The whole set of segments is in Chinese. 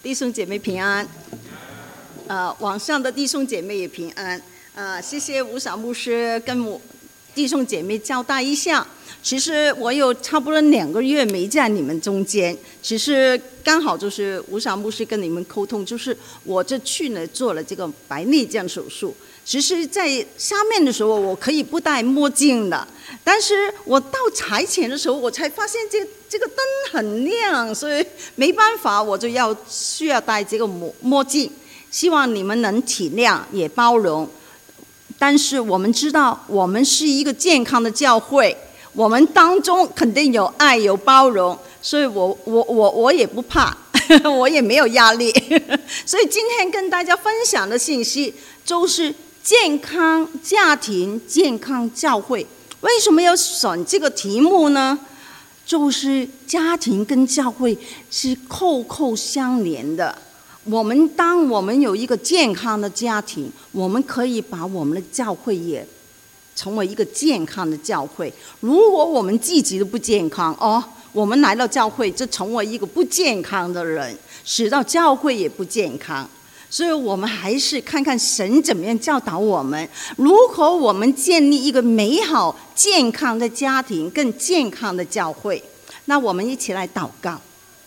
弟兄姐妹平安，网上的弟兄姐妹也平安。谢谢吴晓牧师跟我弟兄姐妹交代一下。其实我有差不多2个月没在你们中间，只是刚好就是吴晓牧师跟你们沟通，就是我这去呢做了这个白内障手术。其实在下面的时候我可以不戴墨镜的，但是我到台前的时候我才发现这个灯很亮，所以没办法我就需要戴这个墨镜。希望你们能体谅也包容，但是我们知道我们是一个健康的教会，我们当中肯定有爱有包容，所以我也不怕我也没有压力所以今天跟大家分享的信息就是健康家庭健康教会。为什么要选这个题目呢？就是家庭跟教会是扣扣相连的。当我们有一个健康的家庭，我们可以把我们的教会也成为一个健康的教会。如果我们自己都不健康我们来到教会就成为一个不健康的人，使到教会也不健康。所以我们还是看看神怎么样教导我们，如何我们建立一个美好健康的家庭更健康的教会。那我们一起来祷告。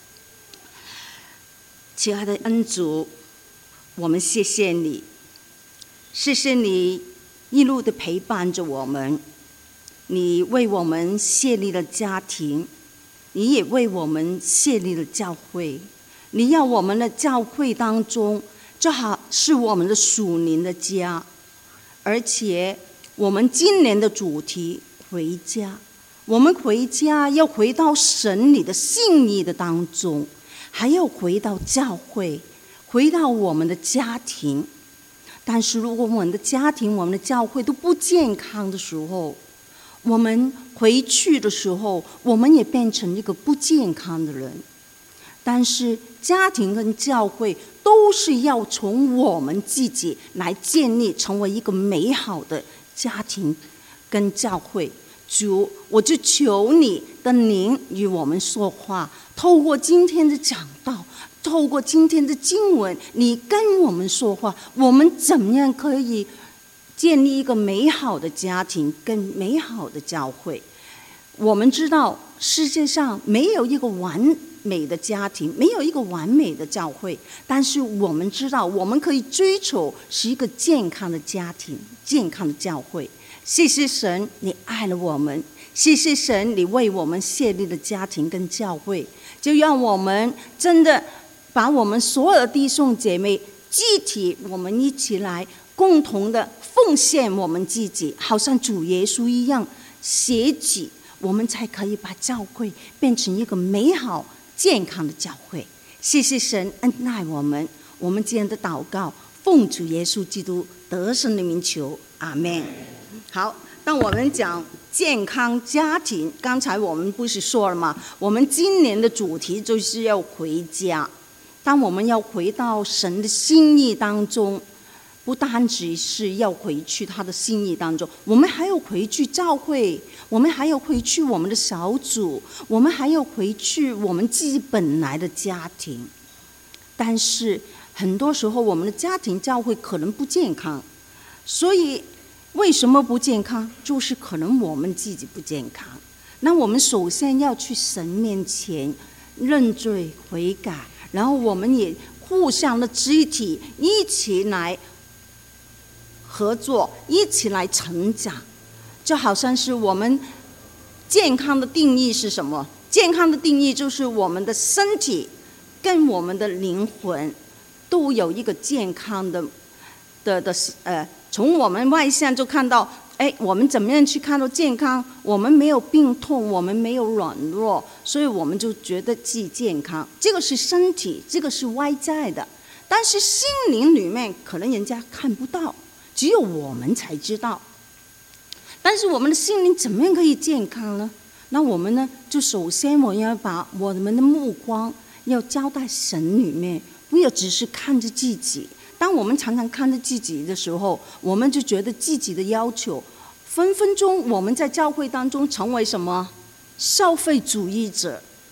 亲爱的恩主，我们谢谢你，谢谢你一路的陪伴着我们，你为我们设立了家庭，你也为我们设立了教会。你要我们的教会当中就好是我们的属灵的家，而且我们今年的主题回家，我们回家要回到神你的信义的当中，还要回到教会，回到我们的家庭。但是如果我们的家庭我们的教会都不健康的时候，我们回去的时候我们也变成一个不健康的人。但是家庭跟教会都是要从我们自己来建立，成为一个美好的家庭跟教会。主，我就求你的灵与我们说话，透过今天的讲道，透过今天的经文，你跟我们说话，我们怎么样可以建立一个美好的家庭跟美好的教会。我们知道世界上没有一个完美的家庭，没有一个完美的教会，但是我们知道我们可以追求是一个健康的家庭健康的教会。谢谢神你爱了我们，谢谢神你为我们设立了家庭跟教会。就让我们真的把我们所有的弟兄姐妹集体，我们一起来共同的奉献我们自己，好像主耶稣一样舍己，我们才可以把教会变成一个美好健康的教会。谢谢神恩待我们，我们今天的祷告奉主耶稣基督得胜的名求，阿们。好，当我们讲健康家庭，刚才我们不是说了吗？我们今年的主题就是要回家。当我们要回到神的心意当中，不单只是要回去他的心意当中，我们还要回去教会，我们还要回去我们的小组，我们还要回去我们自己本来的家庭。但是很多时候我们的家庭教会可能不健康，所以为什么不健康？就是可能我们自己不健康。那我们首先要去神面前认罪悔改，然后我们也互相的肢体一起来合作，一起来成长。就好像是我们健康的定义是什么？健康的定义就是我们的身体跟我们的灵魂都有一个健康的从我们外向就看到我们怎么样去看到健康？我们没有病痛，我们没有软弱，所以我们就觉得自己健康。这个是身体，这个是外在的。但是心灵里面可能人家看不到，只有我们才知道。但是我们的心灵怎么样可以健康呢？那我们呢，就首先我要把我们的目光要交在神里面，不要只是看着自己。当我们常常看着自己的时候，我们就觉得自己的要求，分分钟我们在教会当中成为什么？消费主义者。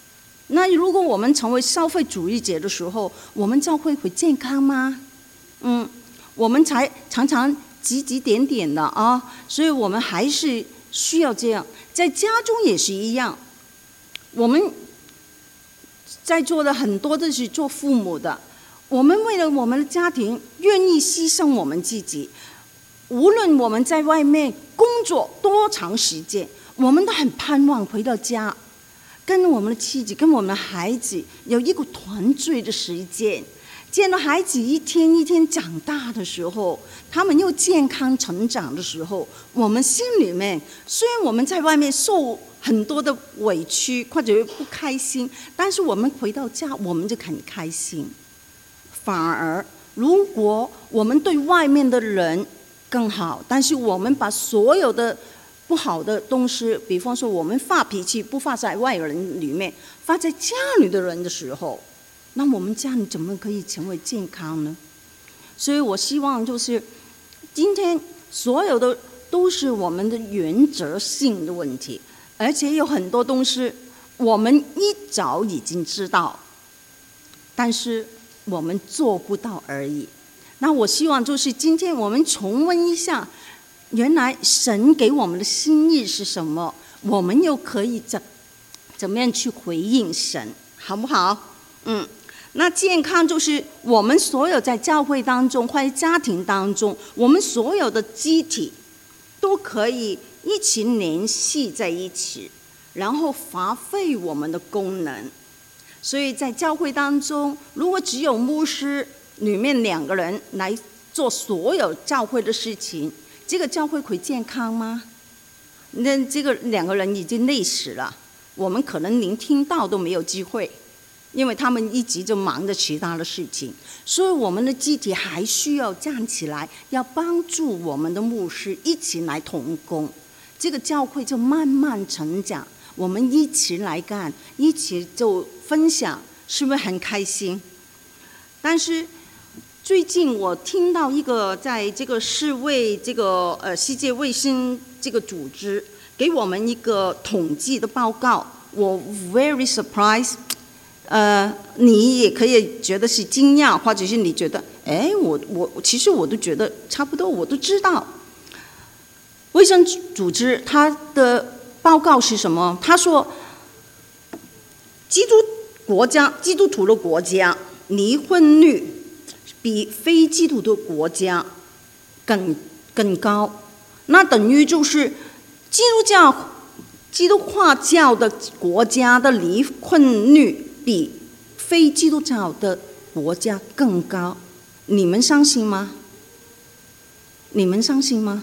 那如果我们成为消费主义者的时候，我们教会会健康吗？我们才常常指指点点的啊，所以我们还是需要这样。在家中也是一样，我们在座的很多都是做父母的，我们为了我们的家庭愿意牺牲我们自己，无论我们在外面工作多长时间，我们都很盼望回到家，跟我们的妻子跟我们的孩子有一个团聚的时间。见到孩子一天一天长大的时候，他们又健康成长的时候，我们心里面虽然我们在外面受很多的委屈或者不开心，但是我们回到家我们就很开心。反而如果我们对外面的人更好，但是我们把所有的不好的东西，比方说我们发脾气不发在外人里面，发在家里的人的时候，那我们家里怎么可以成为健康呢？所以我希望就是今天所有的都是我们的原则性的问题，而且有很多东西我们一早已经知道，但是我们做不到而已。那我希望就是今天我们重温一下，原来神给我们的心意是什么，我们又可以怎么样去回应神，好不好？那健康就是我们所有在教会当中或者家庭当中，我们所有的肢体都可以一起联系在一起，然后发挥我们的功能。所以在教会当中，如果只有牧师里面2个人来做所有教会的事情，这个教会会健康吗？那这个2个人已经累死了，我们可能连听到都没有机会，因为他们一直就忙着其他的事情。所以我们的肢体还需要站起来，要帮助我们的牧师一起来同工，这个教会就慢慢成长。我们一起来干，一起就分享，是不是很开心？但是最近我听到一个在这个世卫这个世界卫生这个组织给我们一个统计的报告，我 very surprised。你也可以觉得是惊讶，或者是你觉得，我其实我都觉得差不多，我都知道。卫生组织它的报告是什么？他说，基督徒的国家离婚率比非基督徒国家更高，那等于就是基督化教的国家的离婚率比非基督教的国家更高，你们相信吗？你们相信吗？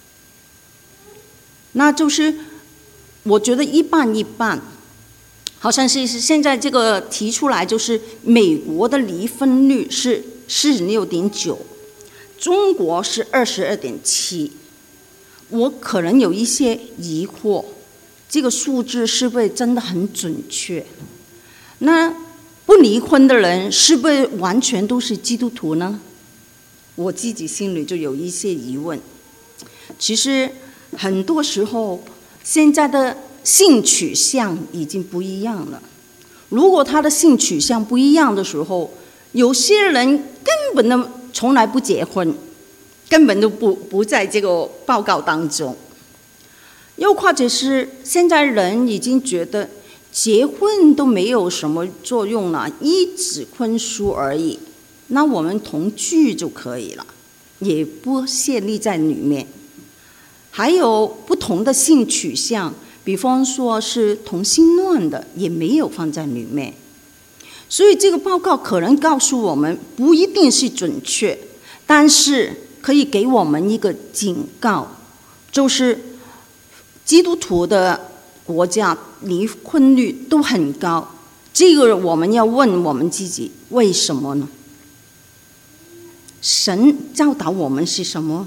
那就是我觉得一半一半，好像是现在这个提出来，就是美国的离婚率是46.9%，中国是22.7%。我可能有一些疑惑，这个数字是不是真的很准确？那不离婚的人是不是完全都是基督徒呢？我自己心里就有一些疑问。其实很多时候现在的性取向已经不一样了，如果他的性取向不一样的时候，有些人根本都从来不结婚，根本都不在这个报告当中。又或者是现在人已经觉得结婚都没有什么作用了，一纸婚书而已，那我们同居就可以了，也不设立在里面。还有不同的性取向，比方说是同性恋的，也没有放在里面。所以这个报告可能告诉我们，不一定是准确，但是可以给我们一个警告，就是基督徒的国家离婚率都很高，这个我们要问我们自己，为什么呢？神教导我们是什么？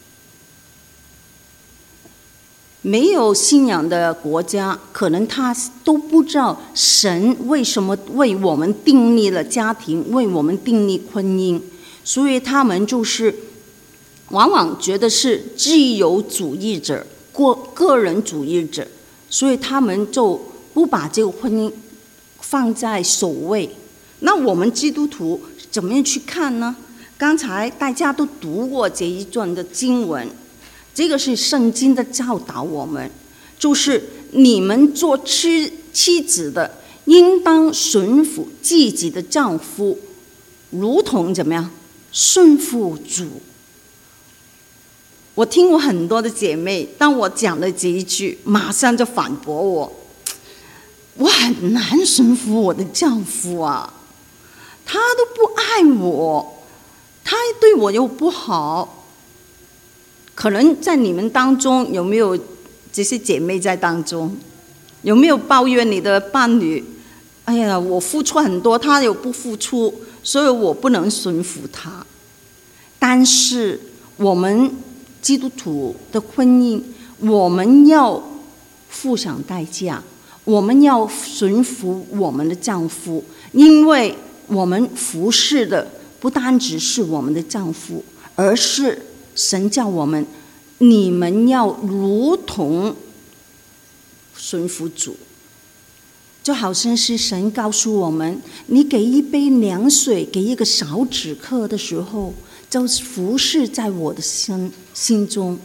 没有信仰的国家，可能他都不知道神为什么为我们订立了家庭，为我们订立婚姻，所以他们就是往往觉得是自由主义者、个人主义者，所以他们就不把这个婚姻放在首位。那我们基督徒怎么样去看呢？刚才大家都读过这一段的经文，这个是圣经的教导我们，就是你们做妻子的，应当顺服自己的丈夫，如同怎么样顺服主。我听过很多的姐妹，当我讲了这一句，马上就反驳我很难顺服我的丈夫啊，他都不爱我，他对我又不好。可能在你们当中有没有这些姐妹在当中？有没有抱怨你的伴侣？哎呀，我付出很多，他又不付出，所以我不能顺服他。但是我们基督徒的婚姻，我们要付上代价，我们要顺服我们的丈夫，因为我们服侍的不单只是我们的丈夫，而是神叫我们，你们要如同顺服主。就好像是神告诉我们，你给一杯凉水给一个小止客的时候，就服侍在我的心中。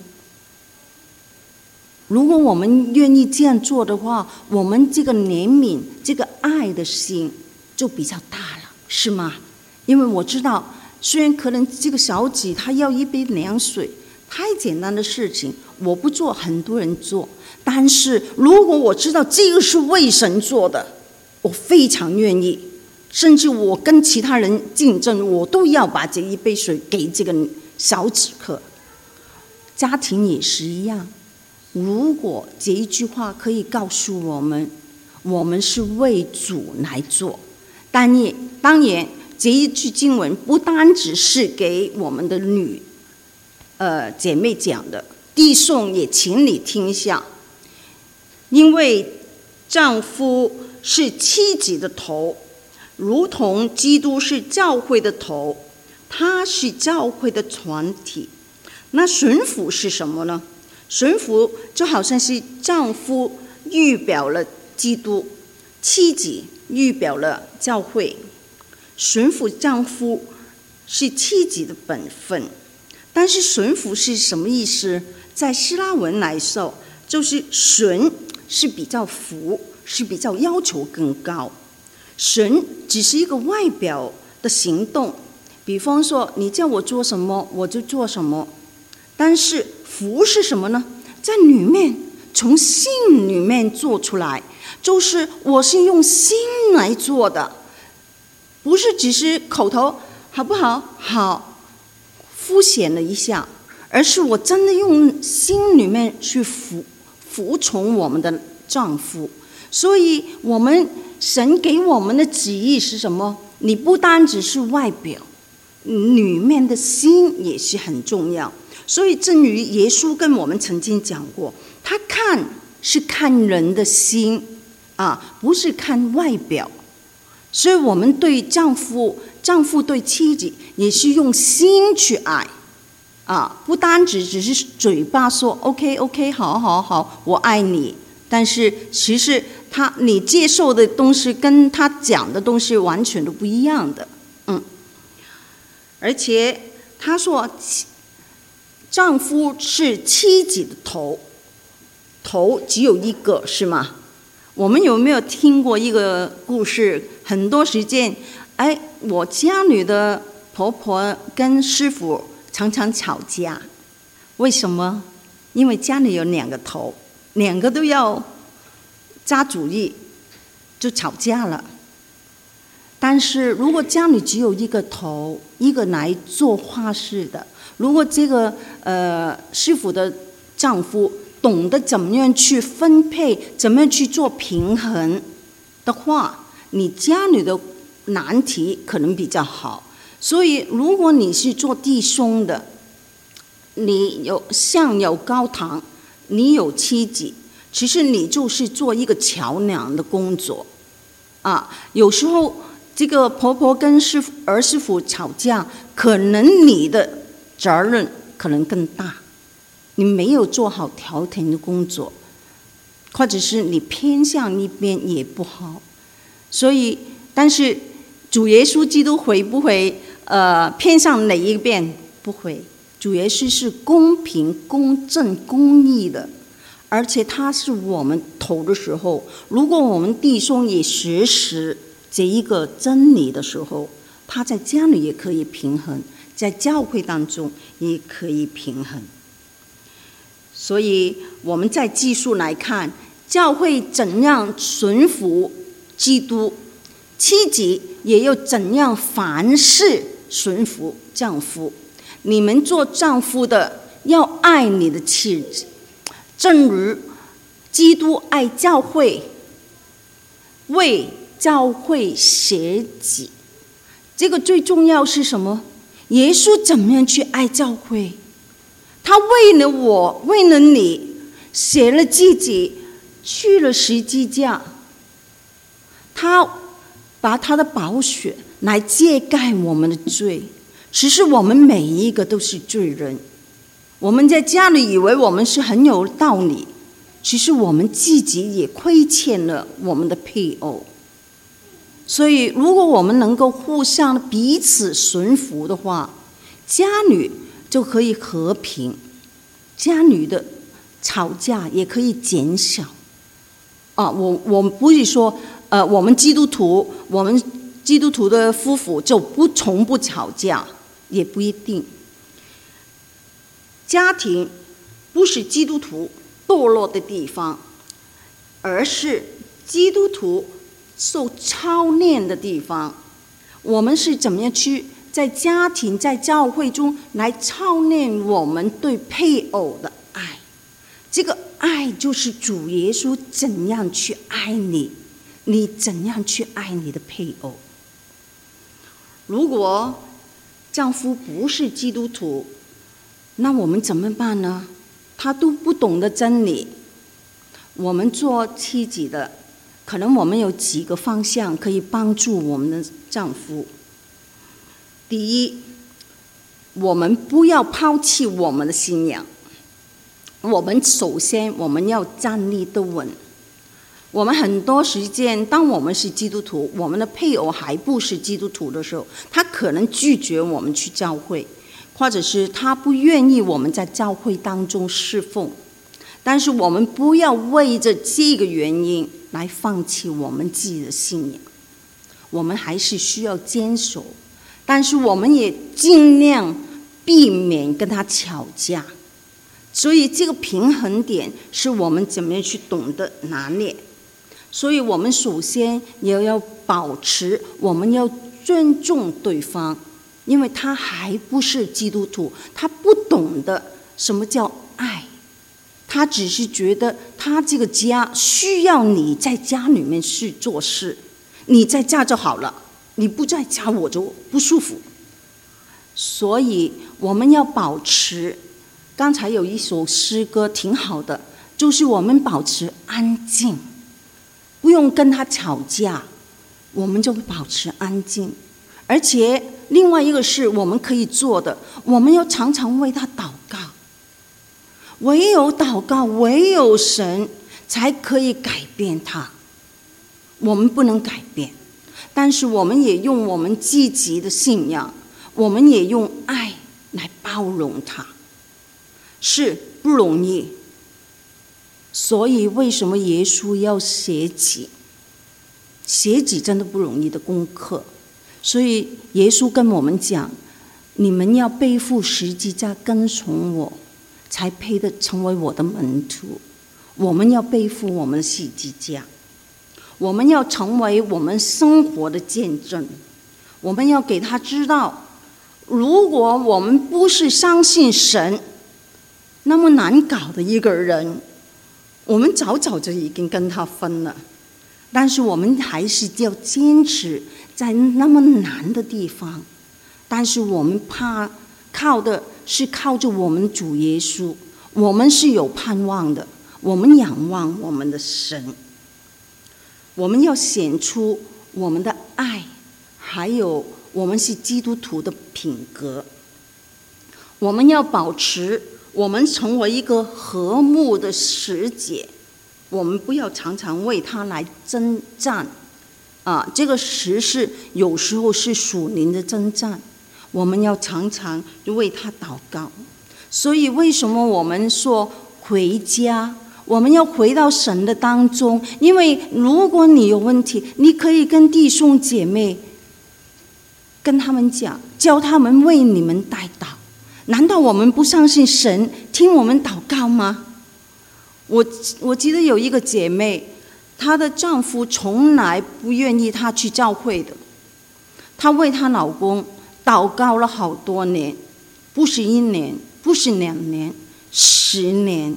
如果我们愿意这样做的话，我们这个怜悯这个爱的心就比较大了，是吗？因为我知道，虽然可能这个小姐她要一杯凉水，太简单的事情我不做，很多人做，但是如果我知道这个是为神做的，我非常愿意，甚至我跟其他人竞争，我都要把这一杯水给这个小止客。家庭也是一样，如果这一句话可以告诉我们，我们是为主来做。当然这一句经文不单只是给我们的姐妹讲的，弟兄也请你听一下。因为丈夫是妻子的头，如同基督是教会的头，他是教会的团体。那顺服是什么呢？顺服就好像是丈夫预表了基督，妻子预表了教会。顺服丈夫是妻子的本分，但是顺服是什么意思？在希腊文来说，就是顺是比较服，是比较要求更高。顺只是一个外表的行动，比方说你叫我做什么我就做什么。但是服是什么呢？在里面，从心里面做出来，就是我是用心来做的，不是只是口头好不好？好，敷衍了一下，而是我真的用心里面去服从我们的丈夫。所以我们神给我们的旨意是什么？你不单只是外表，里面的心也是很重要。所以正如耶稣跟我们曾经讲过，他是看人的心啊，不是看外表。所以我们对丈夫对妻子也是用心去爱啊，不单只是嘴巴说 OK 好我爱你，但是其实你接受的东西跟他讲的东西完全都不一样的。而且他说丈夫是妻子的头只有一个，是吗？我们有没有听过一个故事？很多时间，我家里的婆婆跟师傅常常吵架，为什么？因为家里有两个头，两个都要扎主意，就吵架了。但是如果家里只有一个头，一个来做话事的，如果这个师傅的丈夫懂得怎么样去分配，怎么样去做平衡的话，你家里的难题可能比较好。所以如果你是做弟兄的，你有上有高堂，你有妻子，其实你就是做一个桥梁的工作啊。有时候这个婆婆跟儿媳妇吵架，可能你的责任可能更大，你没有做好调停的工作，或者是你偏向一边也不好。 所以，但是主耶稣基督会不会偏向哪一边？不会。主耶稣是公平、公正、公义的，而且他是我们头的时候，如果我们弟兄也学识这一个真理的时候，他在家里也可以平衡，在教会当中也可以平衡。所以我们再继续来看，教会怎样顺服基督，妻子也要怎样凡事顺服丈夫。你们做丈夫的要爱你的妻子，正如基督爱教会，为教会舍己。这个最重要是什么？耶稣怎么样去爱教会？他为了我，为了你，舍了自己，去了十字架。他把他的宝血来遮盖我们的罪。其实我们每一个都是罪人，我们在家里以为我们是很有道理，其实我们自己也亏欠了我们的配偶。所以如果我们能够互相彼此顺服的话，家里就可以和平，家里的吵架也可以减少。我们不是说我们基督徒的夫妇就从不吵架，也不一定。家庭不是基督徒堕落的地方，而是基督徒受操练的地方。我们是怎么样去在家庭、在教会中来操练我们对配偶的爱？这个爱就是主耶稣怎样去爱你，你怎样去爱你的配偶。如果丈夫不是基督徒，那我们怎么办呢？他都不懂得真理。我们做妻子的，可能我们有几个方向可以帮助我们的丈夫。第一，我们不要抛弃我们的信仰。首先我们要站立得稳。我们很多时间，当我们是基督徒，我们的配偶还不是基督徒的时候，他可能拒绝我们去教会，或者是他不愿意我们在教会当中侍奉。但是我们不要为着这个原因来放弃我们自己的信仰，我们还是需要坚守，但是我们也尽量避免跟他吵架。所以这个平衡点是我们怎么样去懂得拿捏。所以我们首先也要保持，我们要尊重对方，因为他还不是基督徒，他不懂得什么叫爱，他只是觉得他这个家需要你在家里面去做事，你在家就好了，你不在家我就不舒服。所以我们要保持，刚才有一首诗歌挺好的，就是我们保持安静，不用跟他吵架，我们就保持安静。而且另外一个是我们可以做的，我们要常常为他祷告。唯有祷告，唯有神才可以改变他。我们不能改变，但是我们也用我们积极的信仰，我们也用爱来包容他。是不容易，所以为什么耶稣要舍己？舍己真的不容易的功课。所以耶稣跟我们讲，你们要背负十字架跟从我，才配得成为我的门徒。我们要背负我们的十字架，我们要成为我们生活的见证。我们要给他知道，如果我们不是相信神，那么难搞的一个人，我们早早就已经跟他分了。但是我们还是要坚持在那么难的地方，但是我们靠着我们主耶稣，我们是有盼望的，我们仰望我们的神。我们要显出我们的爱，还有我们是基督徒的品格。我们要保持我们成为一个和睦的使者，我们不要常常为他来征战， 这个时事有时候是属灵的征战，我们要常常为他祷告。所以为什么我们说回家，我们要回到神的当中？因为如果你有问题，你可以跟弟兄姐妹跟他们讲，教他们为你们代祷。难道我们不相信神听我们祷告吗？我记得有一个姐妹，她的丈夫从来不愿意她去教会的，她为她老公祷告了好多年，不是1年，不是2年，10年。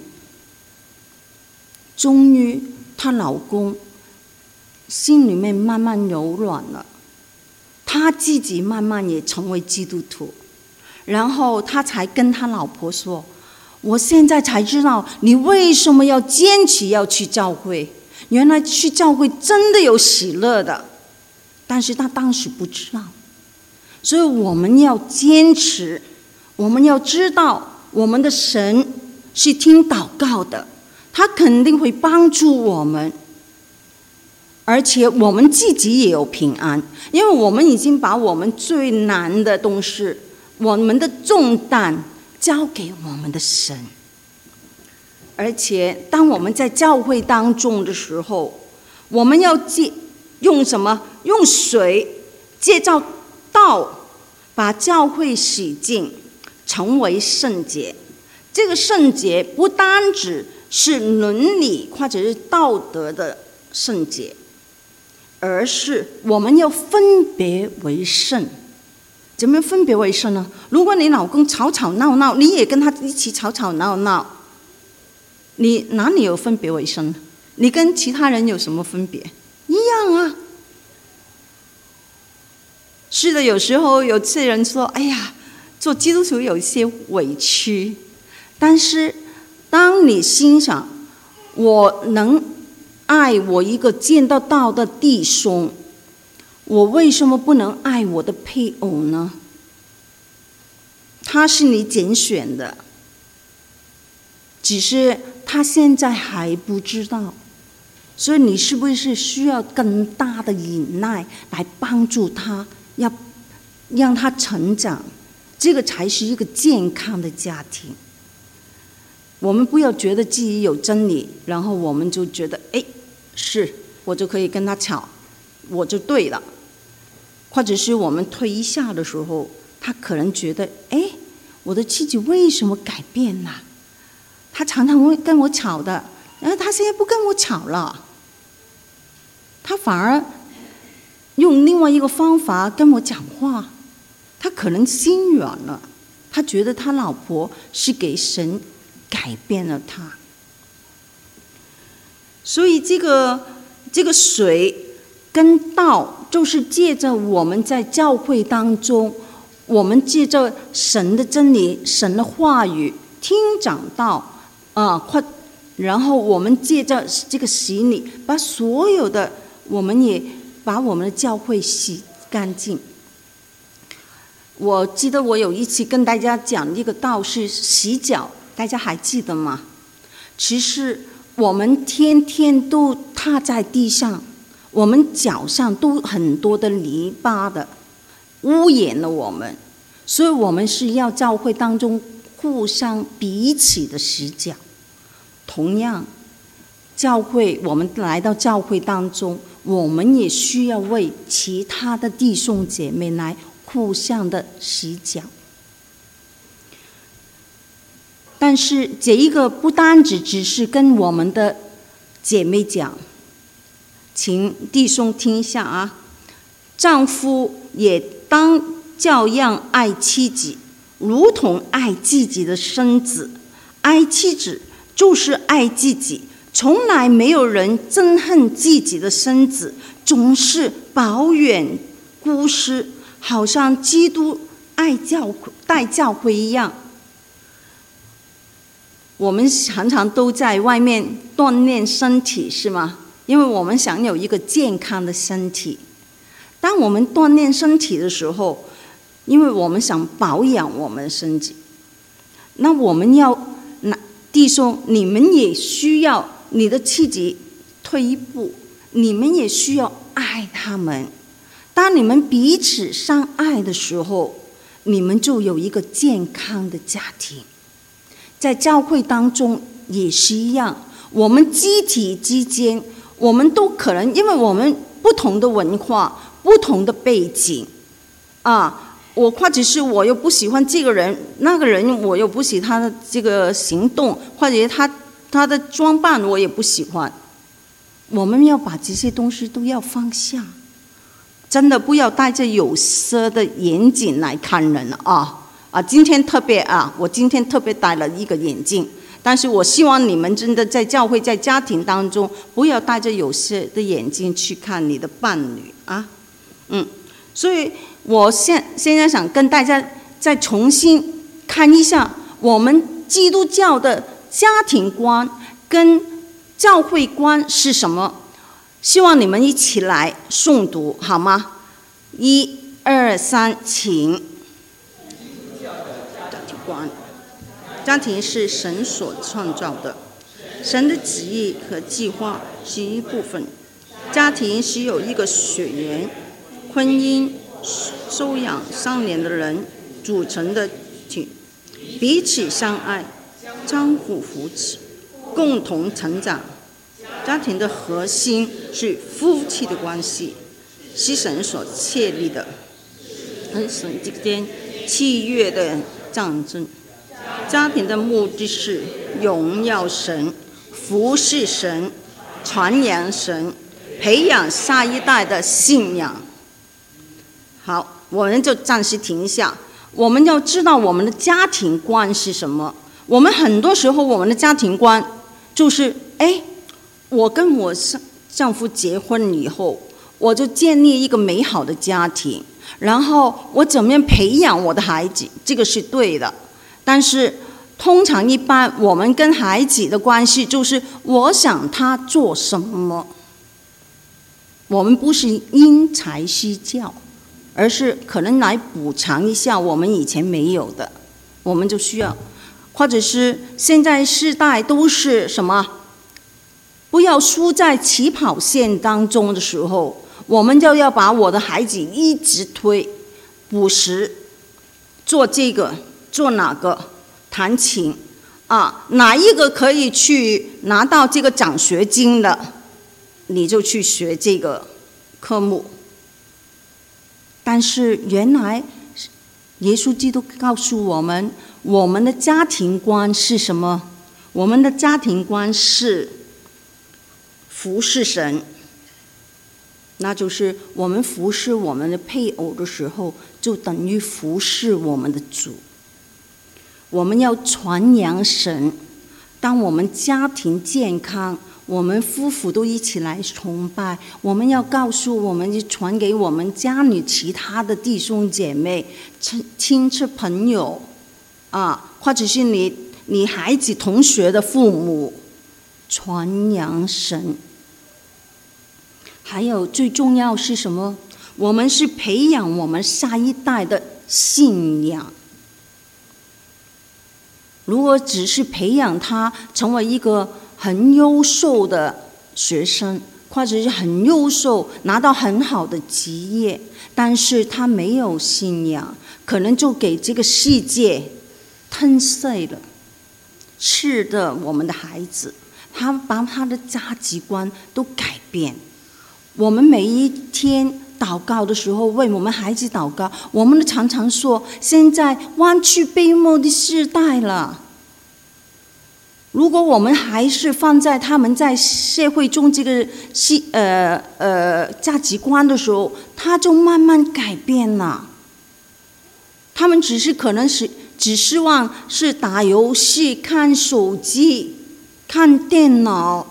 终于她老公心里面慢慢柔软了，她自己慢慢也成为基督徒，然后她才跟她老婆说，我现在才知道你为什么要坚持要去教会，原来去教会真的有喜乐的，但是她当时不知道。所以我们要坚持，我们要知道我们的神是听祷告的，他肯定会帮助我们，而且我们自己也有平安，因为我们已经把我们最难的东西，我们的重担交给我们的神。而且当我们在教会当中的时候，我们要用什么？用水借着道把教会洗净，成为圣洁。这个圣洁不单只是伦理或者是道德的圣洁，而是我们要分别为圣。怎么分别为圣呢？如果你老公吵吵闹闹，你也跟他一起吵吵闹闹，你哪里有分别为圣？你跟其他人有什么分别？一样啊。是的，有时候有些人说，哎呀，做基督徒有一些委屈，但是当你心想，我能爱我一个见得到的弟兄，我为什么不能爱我的配偶呢？他是你拣选的，只是他现在还不知道，所以你是不是需要更大的忍耐来帮助他，要让他成长？这个才是一个健康的家庭。我们不要觉得自己有真理，然后我们就觉得，是我就可以跟他吵，我就对了。或者是我们退一下的时候，他可能觉得，我的妻子为什么改变了？他常常会跟我吵的，然后他现在不跟我吵了，他反而用另外一个方法跟我讲话。他可能心软了，他觉得他老婆是给神改变了他。所以这个水跟道，就是借着我们在教会当中，我们借着神的真理、神的话语听讲道然后我们借着这个洗礼，把所有的，我们也把我们的教会洗干净。我记得我有一次跟大家讲一个道是洗脚，大家还记得吗？其实我们天天都踏在地上，我们脚上都很多的泥巴的，污染了我们，所以我们是要教会当中互相彼此的洗脚。同样，教会，我们来到教会当中，我们也需要为其他的弟兄姐妹来互相的洗脚。但是这一个不单只是跟我们的姐妹讲，请弟兄听一下啊，丈夫也当照样爱妻子，如同爱自己的身子。爱妻子就是爱自己，从来没有人憎恨自己的身子，总是保远顾施，好像基督待教会一样。我们常常都在外面锻炼身体，是吗？因为我们想有一个健康的身体。当我们锻炼身体的时候，因为我们想保养我们的身体，那我们要弟兄，你们也需要，你的妻子退一步，你们也需要爱他们。当你们彼此相爱的时候，你们就有一个健康的家庭。在教会当中也是一样，我们肢体之间，我们都可能因为我们不同的文化、不同的背景我或者是我又不喜欢这个人，那个人我又不喜欢他的这个行动，或者他的装扮我也不喜欢。我们要把这些东西都要放下，真的不要戴着有色的眼镜来看人今天特别我今天特别戴了一个眼镜，但是我希望你们真的在教会、在家庭当中，不要戴着有色的眼镜去看你的伴侣所以我现在想跟大家再重新看一下我们基督教的家庭观跟教会观是什么。希望你们一起来诵读好吗？1、2、3，请。家庭观，家庭是神所创造的，神的旨意和计划是一部分。家庭是有一个血缘、婚姻、收养相连的人组成的体，彼此相爱，相互扶持，共同成长。家庭的核心是夫妻的关系，是神所确立的，和神之间契约的象征。家庭的目的是荣耀神、服侍神、传扬神、培养下一代的信仰。好，我们就暂时停一下。我们要知道我们的家庭观是什么。我们很多时候我们的家庭观就是我跟我丈夫结婚以后，我就建立一个美好的家庭，然后我怎么样培养我的孩子，这个是对的。但是通常一般我们跟孩子的关系就是我想他做什么，我们不是因材施教，而是可能来补偿一下我们以前没有的，我们就需要。或者是现在世代都是什么，不要输在起跑线当中的时候，我们就要把我的孩子一直推补习，做这个做哪个，弹琴哪一个可以去拿到这个奖学金的，你就去学这个科目。但是原来耶稣基督告诉我们，我们的家庭观是什么？我们的家庭观是服侍神，那就是我们服侍我们的配偶的时候，就等于服侍我们的主。我们要传扬神，当我们家庭健康，我们夫妇都一起来崇拜，我们要告诉我们，就传给我们家里其他的弟兄姐妹、亲戚朋友或者是你孩子同学的父母，传扬神。还有最重要是什么？我们是培养我们下一代的信仰。如果只是培养他成为一个很优秀的学生，或者是很优秀拿到很好的职业，但是他没有信仰，可能就给这个世界吞噬了，吃的我们的孩子，他把他的价值观都改变。我们每一天祷告的时候，为我们孩子祷告，我们常常说，现在弯曲背后的时代了。如果我们还是放在他们在社会中这个价值观的时候，他就慢慢改变了。他们可能只希望是打游戏、看手机、看电脑，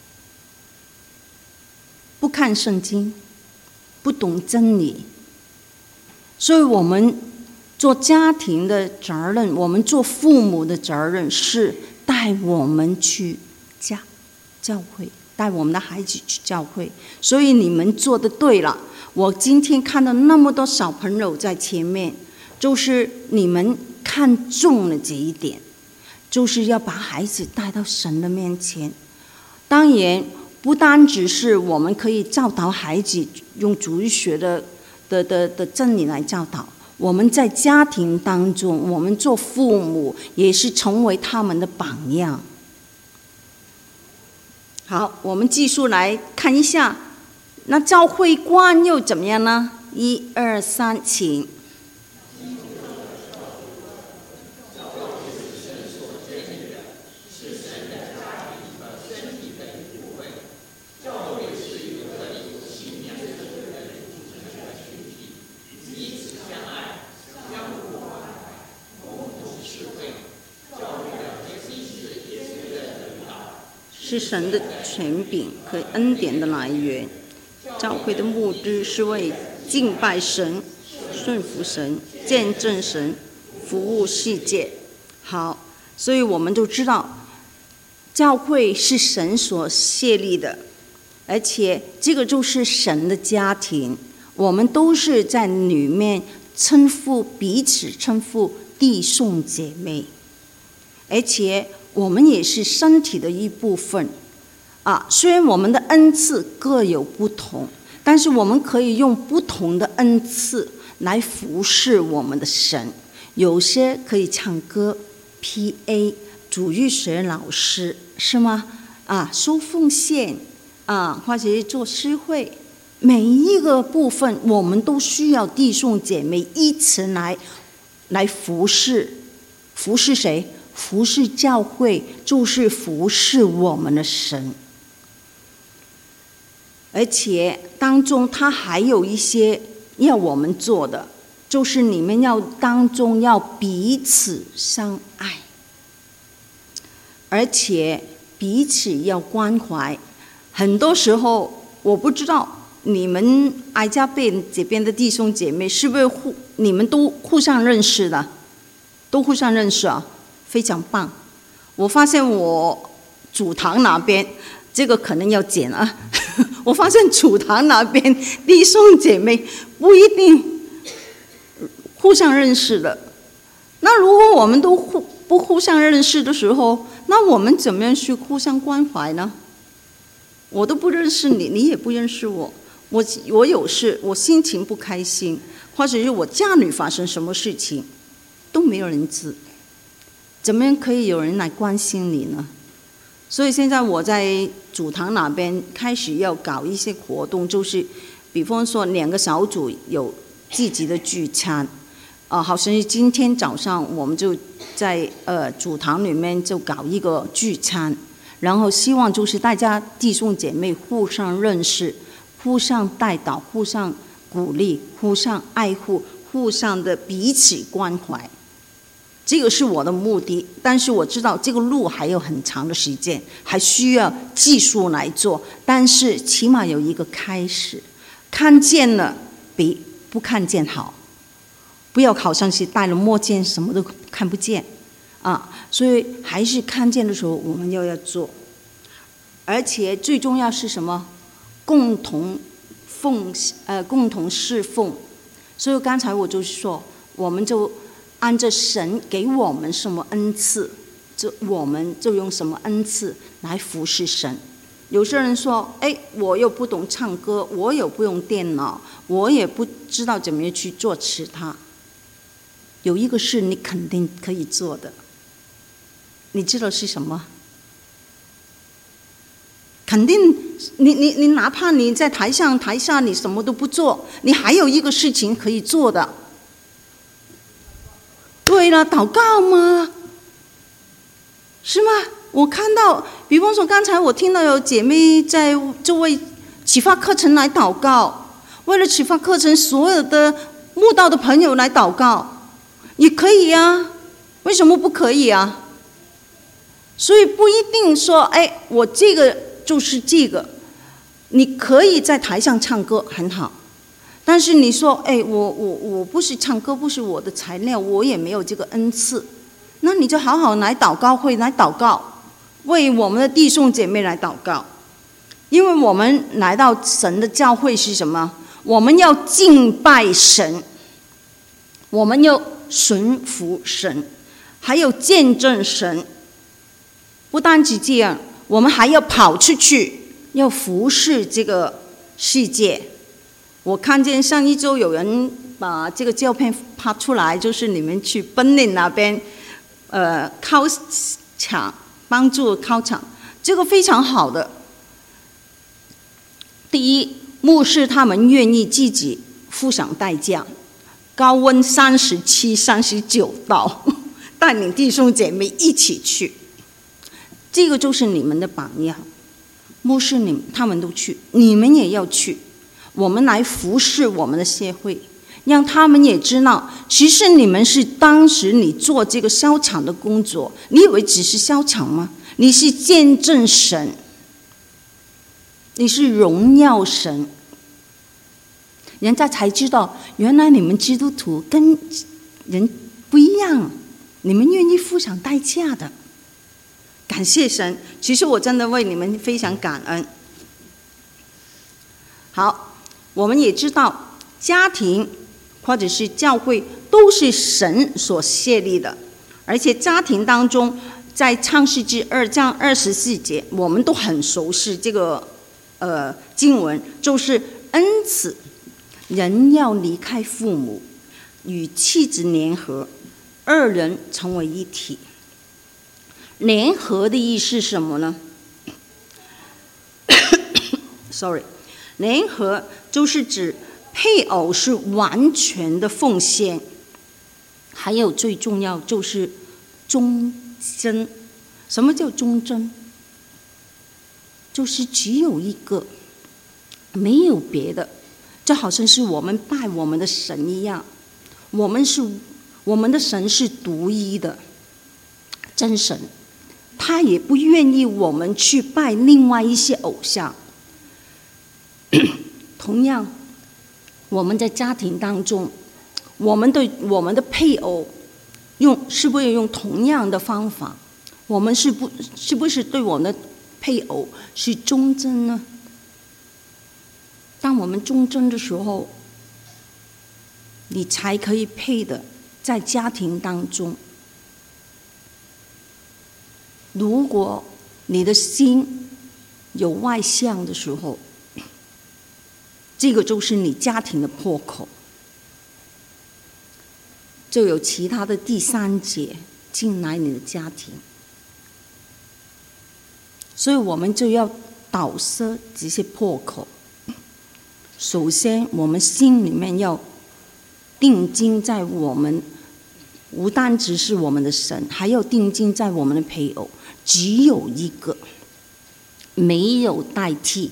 不看圣经，不懂真理。所以我们做家庭的责任，我们做父母的责任是带我们去教会，带我们的孩子去教会。所以你们做得对了。我今天看到那么多小朋友在前面，就是你们看中了这一点，就是要把孩子带到神的面前。当然不单只是我们可以教导孩子用主日学的真理来教导，我们在家庭当中，我们做父母也是成为他们的榜样。好，我们继续来看一下，那教会观又怎么样呢？1、2、3，请。是神的权柄和恩典的来源。教会的目的是为敬拜神、顺服神、见证神、服务世界。好，所以我们就知道，教会是神所设立的，而且这个就是神的家庭，我们都是在里面彼此称呼弟兄姐妹，而且我们也是身体的一部分虽然我们的恩赐各有不同，但是我们可以用不同的恩赐来服侍我们的神。有些可以唱歌、PA、主日学老师，是吗？收奉献或者做诗会，每一个部分我们都需要弟兄姐妹一起来服侍。服侍谁？服侍教会，就是服侍我们的神。而且当中他还有一些要我们做的，就是你们当中要彼此相爱，而且彼此要关怀。很多时候我不知道你们哀家贝这边的弟兄姐妹是不是你们都互相认识的？都互相认识非常棒。我发现我主堂那边这个可能要剪我发现主堂那边弟兄姐妹不一定互相认识的。那如果我们都不互相认识的时候，那我们怎么样去互相关怀呢？我都不认识你，你也不认识我。我有事，我心情不开心，或者是我家里发生什么事情，都没有人知，怎么样可以有人来关心你呢？所以现在我在主堂那边开始要搞一些活动，就是比方说2个小组有自己的聚餐，好像今天早上我们就在主堂里面就搞一个聚餐，然后希望就是大家弟兄姐妹互相认识，互相带导，互相鼓励，互相爱护，互相的彼此关怀。这个是我的目的，但是我知道这个路还有很长的时间，还需要技术来做，但是起码有一个开始。看见了比不看见好，不要好像是戴了墨镜什么都看不见所以还是看见的时候我们要做。而且最重要是什么？共同侍奉。所以刚才我就说，我们就按照神给我们什么恩赐，我们就用什么恩赐来服侍神。有些人说我又不懂唱歌，我又不用电脑，我也不知道怎么样去做其他。有一个事你肯定可以做的，你知道是什么？肯定你哪怕你在台上台下你什么都不做，你还有一个事情可以做的。对了，祷告吗？是吗？我看到比方说刚才我听到有姐妹在这为启发课程来祷告，为了启发课程所有的慕道的朋友来祷告，也可以为什么不可以所以不一定说我这个就是这个。你可以在台上唱歌很好，但是你说我不是唱歌，不是我的材料，我也没有这个恩赐，那你就好好来祷告会来祷告，为我们的弟兄姐妹来祷告。因为我们来到神的教会是什么？我们要敬拜神，我们要顺服神，还有见证神。不单只这样，我们还要跑出去要服侍这个世界。我看见上一周有人把这个照片拍出来，就是你们去本林那边考场，帮助考场，这个非常好的。第一，牧师他们愿意自己付上代价，高温37、39度，带领弟兄姐妹一起去，这个就是你们的榜样。牧师他们都去，你们也要去。我们来服侍我们的社会，让他们也知道，其实你们是当时你做这个烧场的工作，你以为只是烧场吗？你是见证神，你是荣耀神，人家才知道原来你们基督徒跟人不一样，你们愿意付上代价的。感谢神，其实我真的为你们非常感恩。好，我们也知道家庭或者是教会都是神所设立的，而且家庭当中在创世纪2章24节，我们都很熟悉这个经文，就是因此人要离开父母，与妻子联合，二人成为一体。联合的意思是什么呢？Sorry， 联合就是指配偶是完全的奉献，还有最重要就是忠贞。什么叫忠贞？就是只有一个，没有别的，就好像是我们拜我们的神一样，我们的神是独一的真神，他也不愿意我们去拜另外一些偶像。同样，我们在家庭当中，我们的配偶是不是用同样的方法？我们是不是对我们的配偶是忠贞呢？当我们忠贞的时候，你才可以配的在家庭当中。如果你的心有外向的时候，这个就是你家庭的破口，就有其他的第三者进来你的家庭。所以我们就要堵塞这些破口。首先，我们心里面要定睛在我们，不单只是我们的神，还要定睛在我们的配偶，只有一个，没有代替。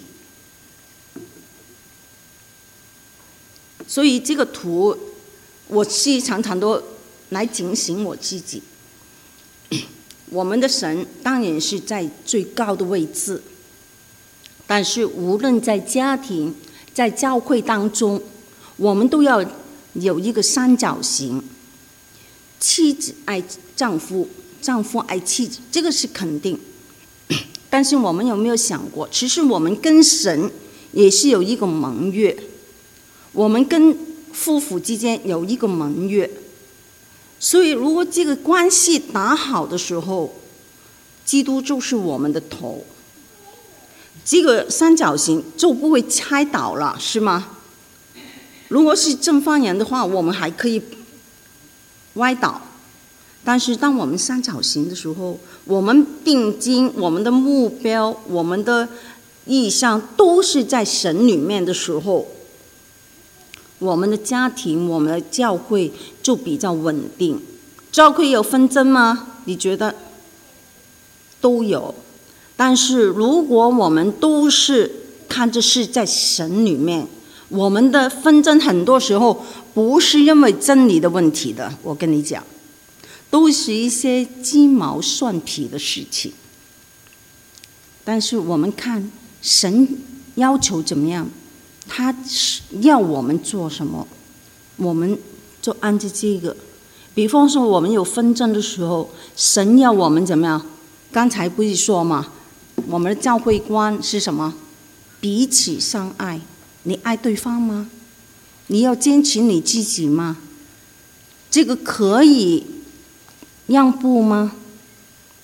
所以这个图，我是常常都来警醒我自己。我们的神当然是在最高的位置，但是无论在家庭、在教会当中，我们都要有一个三角形：妻子爱丈夫，丈夫爱妻子，这个是肯定。但是我们有没有想过，其实我们跟神也是有一个盟约，我们跟夫妇之间有一个盟约。所以如果这个关系打好的时候，基督就是我们的头，这个三角形就不会拆倒了，是吗？如果是正方形的话，我们还可以歪倒，但是当我们三角形的时候，我们定睛，我们的目标，我们的意向都是在神里面的时候，我们的家庭，我们的教会就比较稳定。教会有纷争吗？你觉得？都有。但是如果我们都是看着是在神里面，我们的纷争很多时候不是因为真理的问题的，我跟你讲，都是一些鸡毛蒜皮的事情。但是我们看神要求怎么样，他要我们做什么，我们就按照这个。比方说我们有纷争的时候，神要我们怎么样？刚才不是说吗？我们的教会观是什么？彼此相爱。你爱对方吗？你要坚持你自己吗？这个可以让步吗？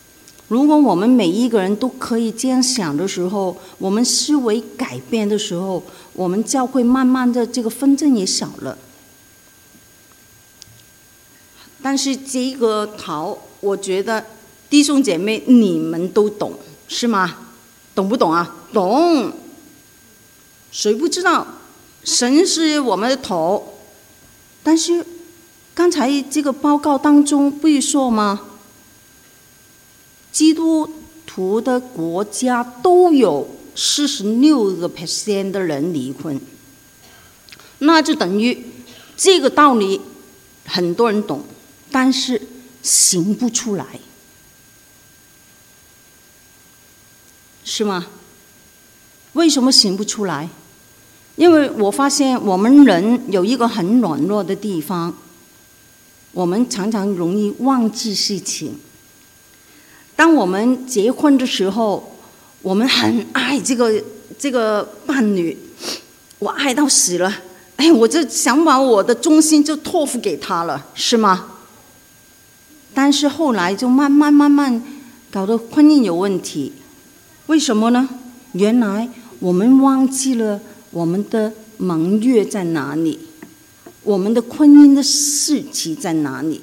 如果我们每一个人都可以这样想的时候，我们思维改变的时候，我们教会慢慢的这个纷争也少了。但是这个桃，我觉得弟兄姐妹你们都懂，是吗？懂不懂啊？懂。谁不知道神是我们的头？但是刚才这个报告当中不是说吗？基督徒的国家都有46% 的人离婚，那就等于这个道理很多人懂，但是行不出来，是吗？为什么行不出来？因为我发现我们人有一个很软弱的地方，我们常常容易忘记事情。当我们结婚的时候，我们很爱这个伴侣，我爱到死了，我就想把我的忠心就托付给他了，是吗？但是后来就慢慢搞得婚姻有问题，为什么呢？原来我们忘记了我们的盟约在哪里，我们的婚姻的事情在哪里。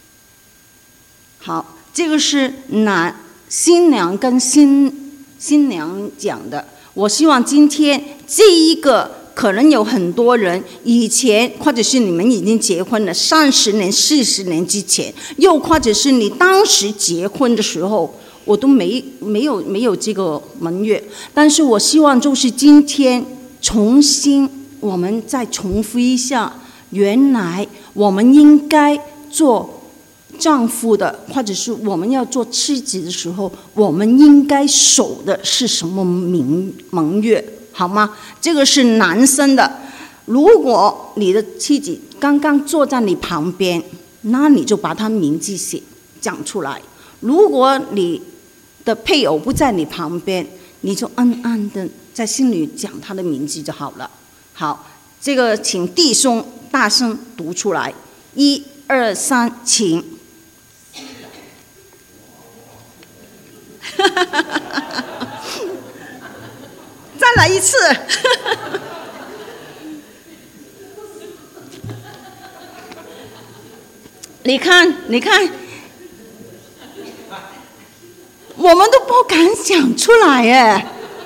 好，这个是新娘跟新娘讲的。我希望今天这一个可能有很多人以前，或者是你们已经结婚了30年、40年之前，又或者是你当时结婚的时候，我都没有这个盟约。但是我希望就是今天重新我们再重复一下，原来我们应该做丈夫的，或者是我们要做妻子的时候，我们应该守的是什么盟约，好吗？这个是男生的。如果你的妻子刚刚坐在你旁边，那你就把她名字讲出来。如果你的配偶不在你旁边，你就暗暗的在心里讲他的名字就好了。好，这个请弟兄大声读出来，1、2、3，请。再来一次。你看，我们都不敢讲出来耶。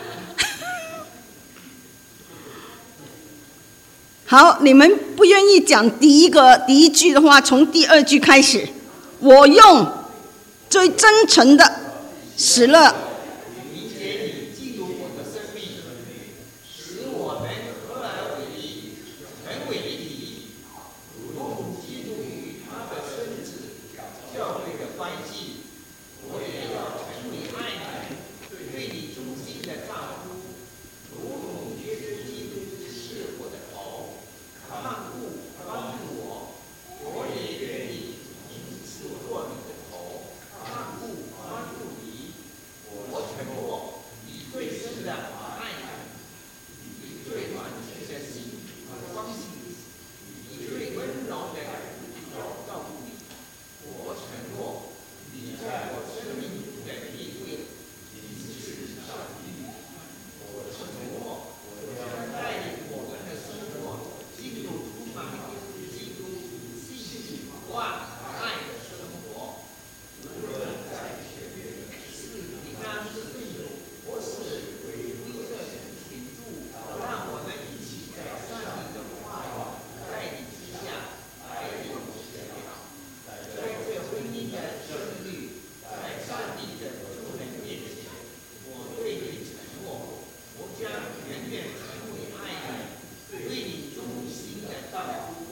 好，你们不愿意讲第一句的话，从第2句开始。我用最真诚的喜乐理解你进入我的生命，使我们合而为一，成为一体，如同基督与他的身子教会的关系。我也要成为爱人，对你忠心的丈夫，如同耶稣基督是我的头，看顾帮助我，我也愿意因此做你的头，看顾帮助你。我承诺以最深的爱人，以最完全的心相信你，以最温柔的照顾你。我承诺你在我生命中的地位是上帝。我承诺我将带领我们的生活进入充满基督信心万爱的生活。无论在前面是平安是顺路，或是为灰色请助，让我们一起在上帝的话语带领之下来有协调，在这婚姻的胜利，在上帝的众人面前，我对你承诺，我将永远成为爱人，对你忠心的丈夫。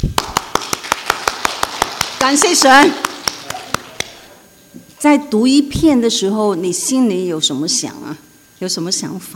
感谢神。在读一遍的时候，你心里有什么想啊？有什么想法？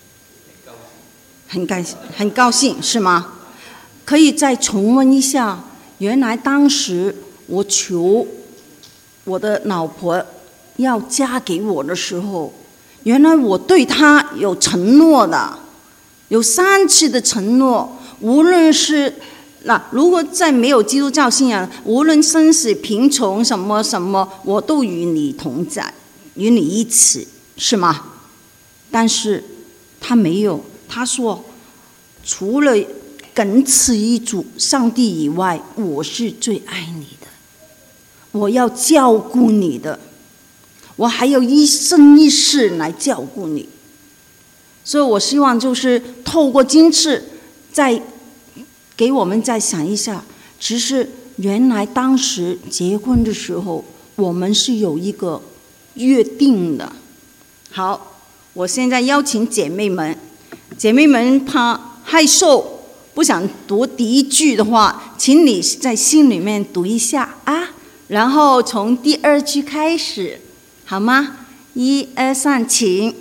很高兴是吗？可以再重温一下，原来当时我求我的老婆要嫁给我的时候，原来我对她有承诺的，有3次的承诺，无论是如果在没有基督教信仰，无论生死贫穷什么什么，我都与你同在， 与你一起，是吗？但是他没有，他说除了仅此一主上帝以外，我是最爱你的，我要照顾你的，我还有一生一世来照顾你。所以我希望就是透过今次再给我们再想一下，其实原来当时结婚的时候我们是有一个约定的。好，我现在邀请姐妹们怕害羞不想读第一句的话，请你在心里面读一下啊，然后从第二句开始，好吗？1、2、3，请。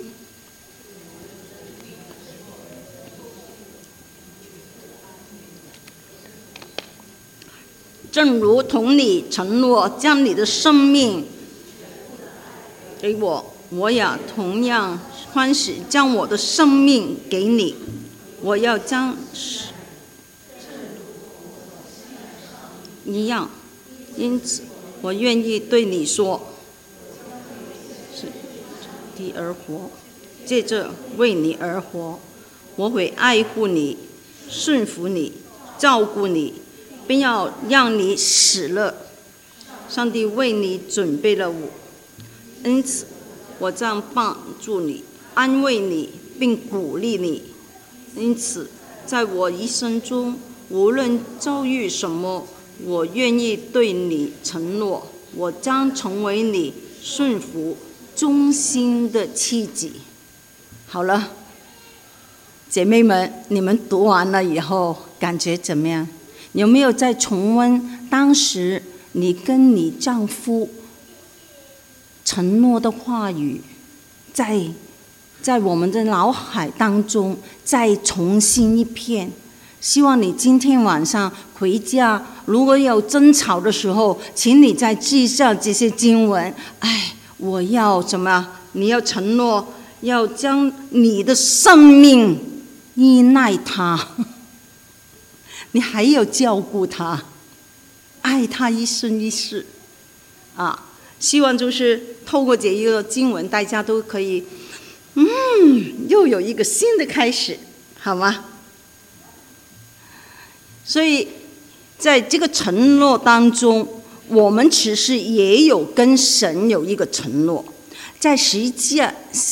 正如同你承诺将你的生命给我，我也同样欢喜将我的生命给你。我要将一样，因此我愿意对你说，是地而活，借着为你而活。我会爱护你，顺服你，照顾你，并要让你喜乐。上帝为你准备了我，因此我将帮助你，安慰你，并鼓励你。因此在我一生中，无论遭遇什么，我愿意对你承诺，我将成为你顺服忠心的妻子。好了，姐妹们，你们读完了以后感觉怎么样？有没有在重温当时你跟你丈夫承诺的话语，在我们的脑海当中再重新一遍？希望你今天晚上回家，如果有争吵的时候，请你再记下这些经文。我要什么？你要承诺要将你的生命依赖他，你还要照顾他，爱他一生一世啊！希望就是透过这一个经文，大家都可以又有一个新的开始，好吗？所以在这个承诺当中，我们其实也有跟神有一个承诺。在十诫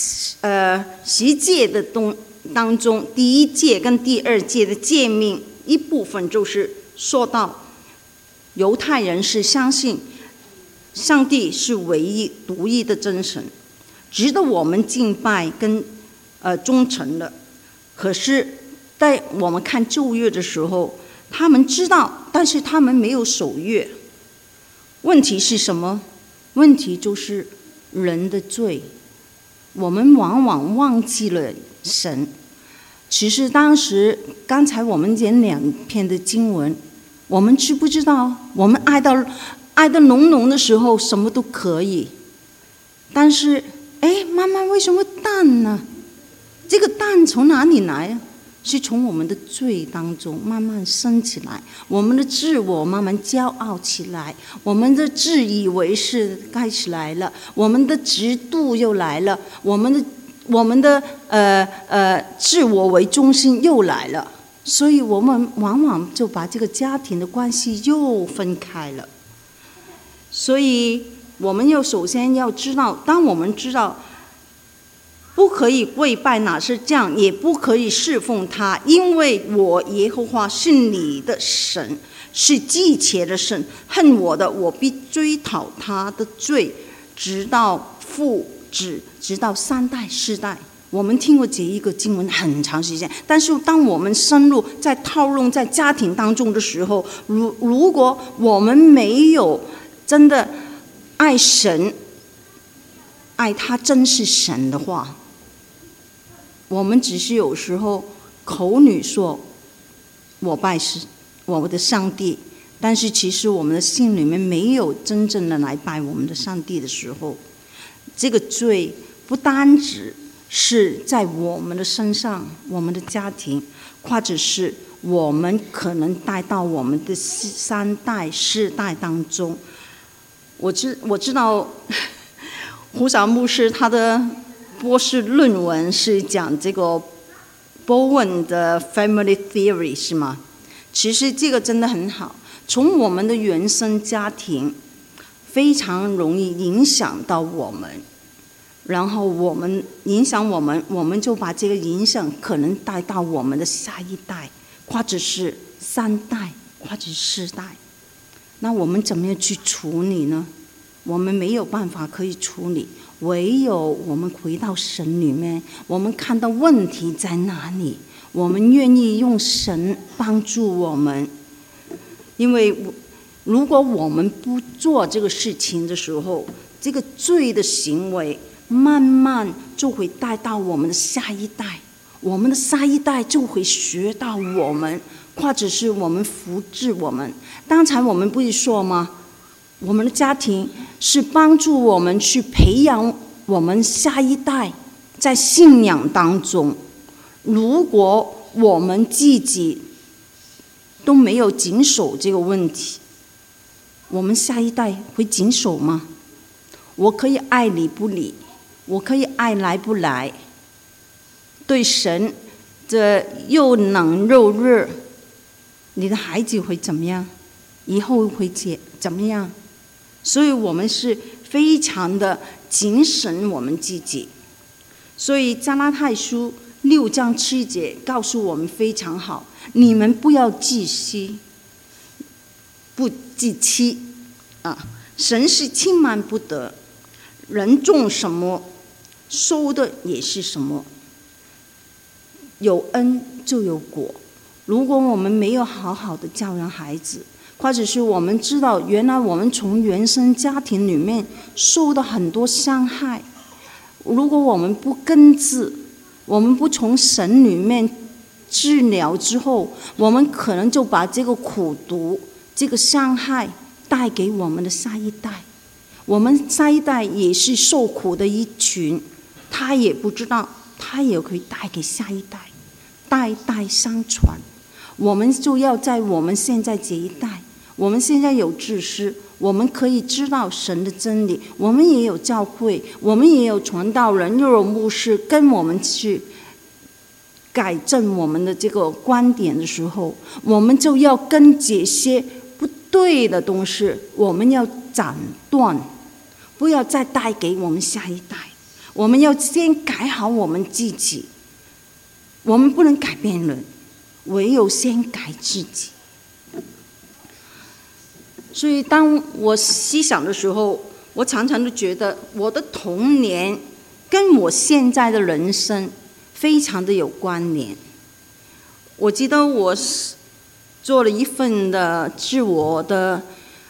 的当中，第1诫跟第2诫的诫命一部分就是说到犹太人是相信上帝是唯一独一的真神，值得我们敬拜跟忠诚的。可是在我们看旧约的时候，他们知道，但是他们没有守约。问题是什么？问题就是人的罪，我们往往忘记了神。其实当时刚才我们讲2篇的经文，我们知不知道我们爱得浓浓的时候什么都可以，但是慢慢为什么淡呢？这个淡从哪里来啊？是从我们的罪当中慢慢升起来，我们的自我慢慢骄傲起来，我们的自以为是开始来了，我们的嫉妒又来了，我们的自我为中心又来了，所以我们往往就把这个家庭的关系又分开了。所以我们首先要知道，当我们知道不可以跪拜哪是这样，也不可以侍奉他，因为我耶和华是你的神，是忌邪的神，恨我的，我必追讨他的罪，直到父子，直到3代4代。我们听过这一个经文很长时间，但是当我们深入在套用在家庭当中的时候，如果我们没有真的爱神，爱他真是神的话，我们只是有时候口里说我拜我的上帝，但是其实我们的心里面没有真正的来拜我们的上帝的时候，这个罪不单只是在我们的身上，我们的家庭，或者是我们可能带到我们的3代4代当中。我知道胡晓牧师他的博士论文是讲这个 Bowen 的 Family Theory 是吗？其实这个真的很好，从我们的原生家庭非常容易影响到我们，然后我们影响我们，我们就把这个影响可能带到我们的下一代，或者是3代，或者是4代。那我们怎么样去处理呢？我们没有办法可以处理，唯有我们回到神里面，我们看到问题在哪里，我们愿意用神帮助我们。因为如果我们不做这个事情的时候，这个罪的行为慢慢就会带到我们的下一代，我们的下一代就会学到我们，或者是我们复制我们。刚才我们不是说吗？我们的家庭是帮助我们去培养我们下一代在信仰当中。如果我们自己都没有谨守这个问题，我们下一代会谨守吗？我可以爱理不理，我可以爱来不来，对神这又冷又热，你的孩子会怎么样？以后会怎么样？所以我们是非常的谨慎我们自己。所以加拉太书6章7节告诉我们非常好，你们不要自欺，不自欺啊！神是轻慢不得，人种什么，收的也是什么。有恩就有果。如果我们没有好好的教养孩子，或者是我们知道原来我们从原生家庭里面受到很多伤害，如果我们不根治，我们不从神里面治疗之后，我们可能就把这个苦毒、这个伤害带给我们的下一代。我们下一代也是受苦的一群，他也不知道，他也可以带给下一代，代代相传。我们就要在我们现在这一代，我们现在有知识，我们可以知道神的真理，我们也有教会，我们也有传道人，又有牧师跟我们去改正我们的这个观点的时候，我们就要跟这些不对的东西，我们要斩断，不要再带给我们下一代。我们要先改好我们自己，我们不能改变人，唯有先改自己。所以当我思想的时候，我常常都觉得我的童年跟我现在的人生非常的有关联。我记得我做了一份的自我的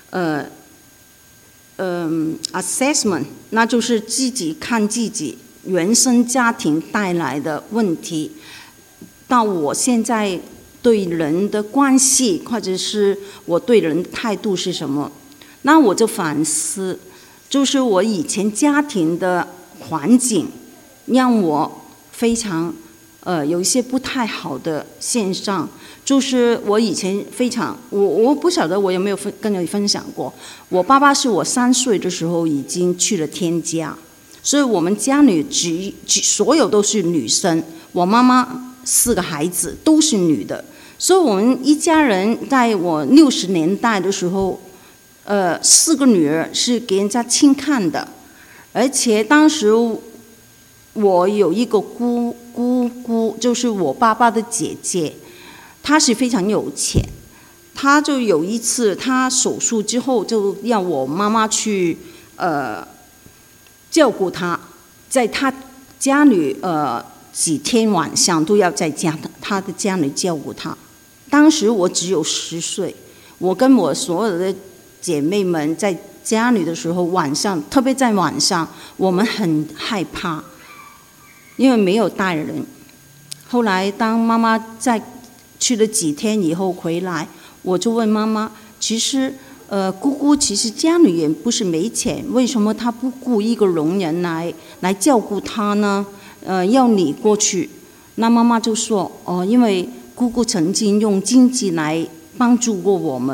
assessment， 那就是自己看自己原生家庭带来的问题，到我现在对人的关系，或者是我对人的态度是什么。那我就反思，就是我以前家庭的环境让我非常有一些不太好的现象。就是我以前非常，我不晓得我有没有跟你分享过，我爸爸是我3岁的时候已经去了天家，所以我们家里所有都是女生，我妈妈4个孩子都是女的，所以我们一家人在我60年代的时候，4个女儿是给人家轻看的，而且当时我有一个姑姑，就是我爸爸的姐姐，她是非常有钱，她就有一次她手术之后就让我妈妈去照顾她，在她家里几天晚上都要在她的家里照顾她。当时我只有10岁，我跟我所有的姐妹们在家里的时候，晚上特别在晚上，我们很害怕，因为没有大人。后来当妈妈在去了几天以后回来，我就问妈妈，其实姑姑其实家里也不是没钱，为什么她不雇一个佣人来照顾她呢？要你过去。那妈妈就说因为姑姑曾经用经济来帮助过我们，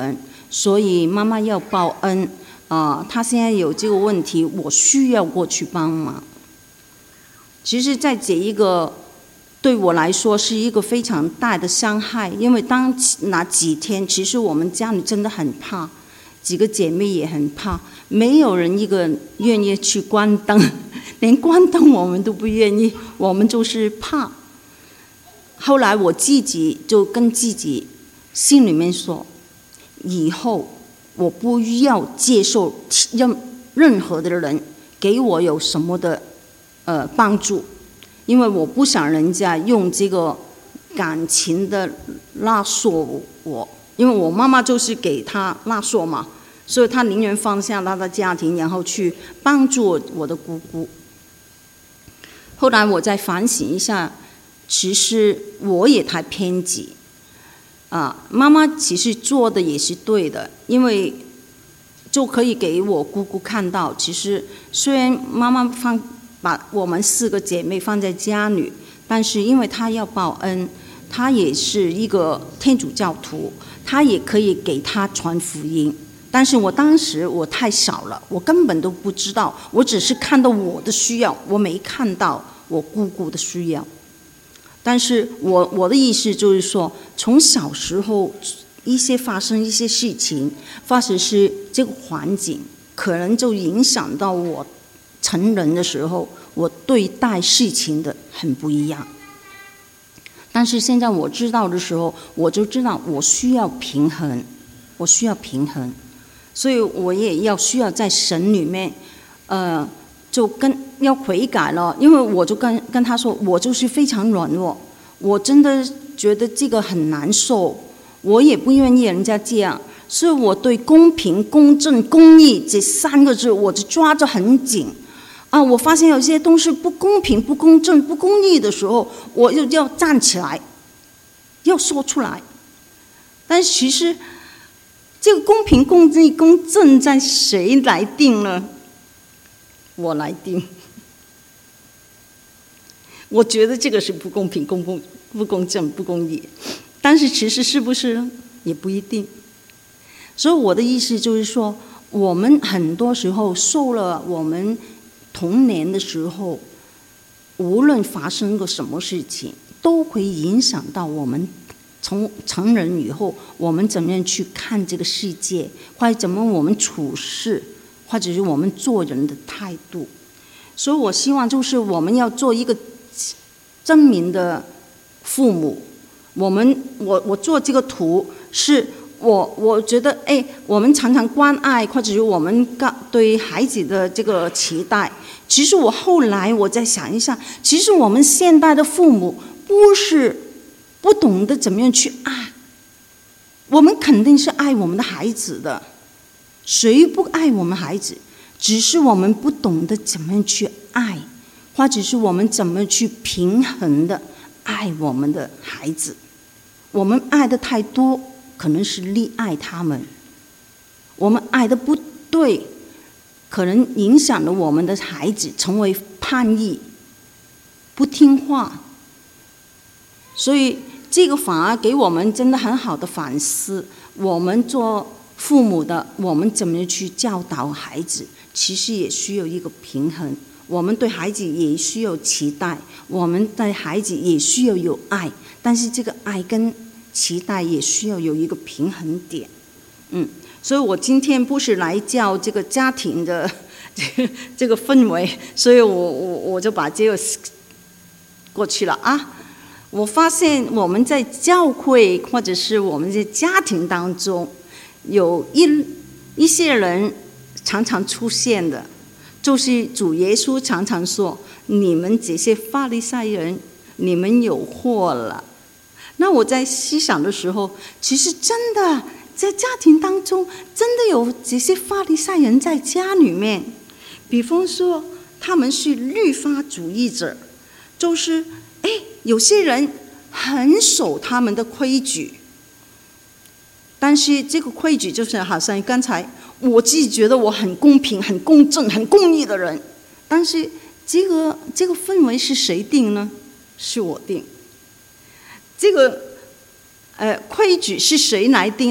所以妈妈要报恩她现在有这个问题，我需要过去帮忙。其实在这一个对我来说是一个非常大的伤害，因为那几天其实我们家里真的很怕，几个姐妹也很怕，没有人一个愿意去关灯，连关灯我们都不愿意，我们就是怕。后来我自己就跟自己心里面说，以后我不要接受任何的人给我有什么的帮助，因为我不想人家用这个感情的勒索我，因为我妈妈就是给他勒索嘛，所以他宁愿放下他的家庭，然后去帮助我的姑姑。后来我再反省一下，其实我也太偏激妈妈其实做的也是对的，因为就可以给我姑姑看到，其实虽然妈妈把我们4个姐妹放在家里，但是因为她要报恩，她也是一个天主教徒，她也可以给她传福音。但是我当时我太小了，我根本都不知道，我只是看到我的需要，我没看到我姑姑的需要。但是我的意思就是说，从小时候发生一些事情，发生是这个环境，可能就影响到我成人的时候，我对待事情的很不一样。但是现在我知道的时候，我就知道我需要平衡，所以我也需要在神里面就要悔改了，因为我就跟他说，我就是非常软弱，我真的觉得这个很难受，我也不愿意人家这样，所以我对公平、公正、公义这3个字我就抓着很紧我发现有些东西不公平、不公正、不公义的时候，我就要站起来，要说出来。但是其实这个公平、公义、公正在谁来定呢？我来定。我觉得这个是不公平、不公正、不公义，但是其实是不是也不一定。所以我的意思就是说，我们很多时候受了我们童年的时候，无论发生个什么事情，都会影响到我们从成人以后，我们怎么样去看这个世界，或者怎么我们处事，或者是我们做人的态度。所以我希望就是我们要做一个正明的父母。我做这个图是我觉得我们常常关爱，或者是我们对孩子的这个期待。其实我后来我再想一下，其实我们现代的父母不是不懂得怎么样去爱，我们肯定是爱我们的孩子的，谁不爱我们孩子？只是我们不懂得怎么样去爱，或者是我们怎么去平衡的爱我们的孩子。我们爱的太多，可能是溺爱他们；我们爱的不对，可能影响了我们的孩子成为叛逆、不听话。所以这个反而给我们真的很好的反思。我们做父母的，我们怎么去教导孩子，其实也需要一个平衡。我们对孩子也需要期待，我们对孩子也需要有爱，但是这个爱跟期待也需要有一个平衡点。所以我今天不是来教这个家庭的这个氛围，所以我就把这个过去了我发现我们在教会或者是我们在家庭当中，有一些人常常出现的，就是主耶稣常常说，你们这些法利赛人，你们有祸了。那我在思想的时候，其实真的在家庭当中真的有这些法利赛人在家里面。比方说他们是律法主义者，就是有些人很守他们的规矩，但是这个规矩就是好像刚才我自己觉得我很公平、很公正、很公义的人，但是这个氛围是谁定呢？是我定。这个规矩是谁来定呢？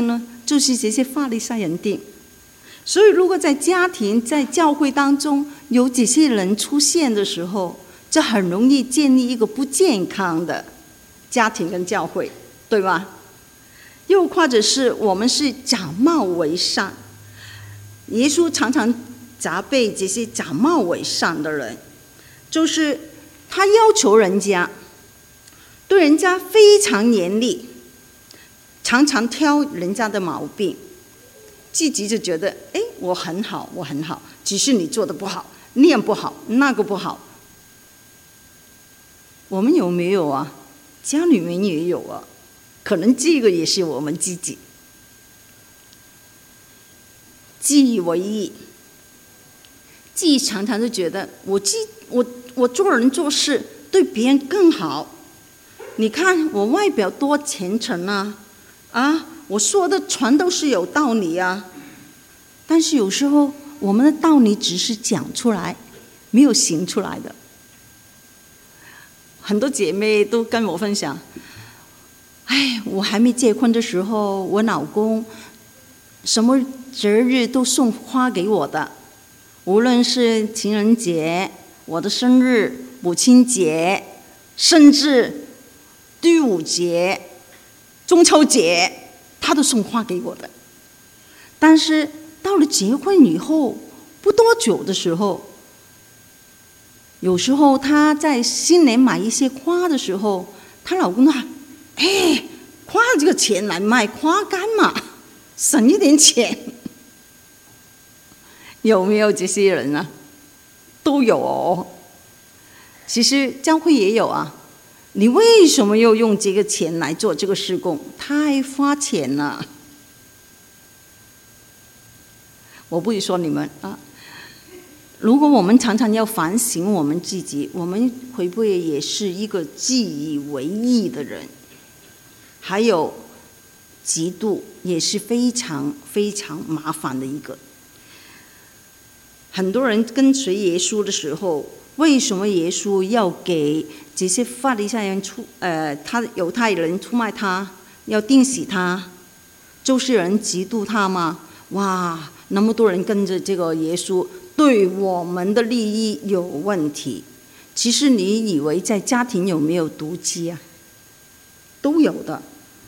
就是这些法利赛人定。所以如果在家庭在教会当中有这些人出现的时候，这很容易建立一个不健康的家庭跟教会，对吧？又或者是我们是假冒为善，耶稣常常责备这些假冒为善的人，就是他要求人家，对人家非常严厉，常常挑人家的毛病，自己就觉得我很好，我很好，只是你做的不好，念不好，那个不好。我们有没有啊？家里面也有啊，可能这个也是我们自己自以为意，自己常常就觉得我做人做事对别人更好。你看我外表多虔诚啊，我说的全都是有道理啊。但是有时候我们的道理只是讲出来，没有行出来的。很多姐妹都跟我分享，我还没结婚的时候，我老公什么节日都送花给我的，无论是情人节、我的生日、母亲节，甚至端午节、中秋节，他都送花给我的。但是到了结婚以后不多久的时候，有时候她在新年买一些花的时候，她老公说花这个钱来卖花干嘛，省一点钱。有没有这些人啊？都有哦。其实教会也有啊，你为什么要用这个钱来做这个事工？太花钱了。我不是说你们啊，如果我们常常要反省我们自己，我们会不会也是一个自以为意的人？还有嫉妒也是非常非常麻烦的一个。很多人跟随耶稣的时候，为什么耶稣要给这些法利赛人犹太人出卖他，要钉死他？就是人嫉妒他吗？哇，那么多人跟着这个耶稣，对我们的利益有问题。其实你以为在家庭有没有毒气啊？都有的，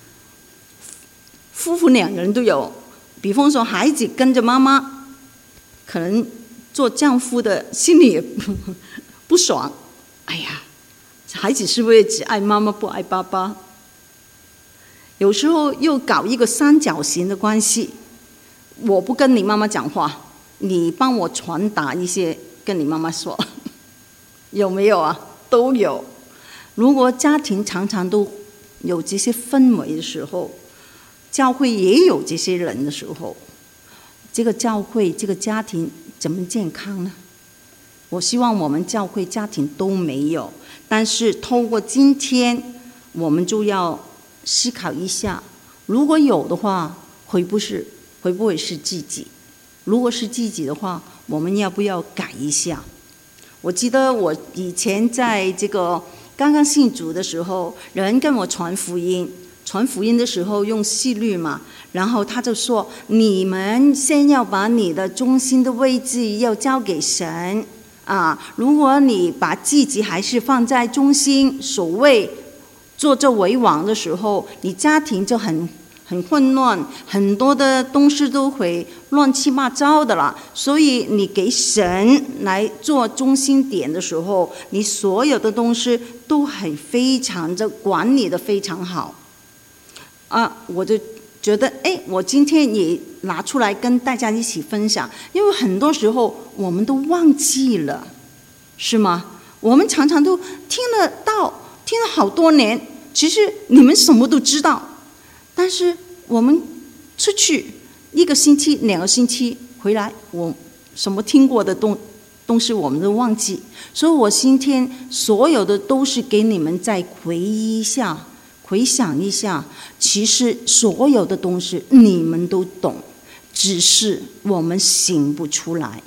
夫妇两个人都有。比方说孩子跟着妈妈，可能做丈夫的心里也不爽，孩子是不是只爱妈妈不爱爸爸？有时候又搞一个三角形的关系，我不跟你妈妈讲话，你帮我传达一些跟你妈妈说，有没有啊？都有。如果家庭常常都有这些氛围的时候，教会也有这些人的时候，这个教会这个家庭怎么健康呢？我希望我们教会家庭都没有，但是透过今天我们就要思考一下，如果有的话，会不会是自己？如果是自己的话，我们要不要改一下？我记得我以前在这个刚刚信主的时候，人跟我传福音的时候用细律嘛，然后他就说，你们先要把你的中心的位置要交给神啊！如果你把自己还是放在中心首位，做这为王的时候，你家庭就很混乱，很多的东西都会乱七八糟的了。所以你给神来做中心点的时候，你所有的东西都很非常的管理的非常好啊！我就觉得我今天也拿出来跟大家一起分享，因为很多时候我们都忘记了，是吗？我们常常都听了好多年，其实你们什么都知道，但是我们出去1个星期2个星期回来，我什么听过的东西我们都忘记。所以我今天所有的都是给你们再回想一下，其实所有的东西你们都懂，只是我们醒不出来。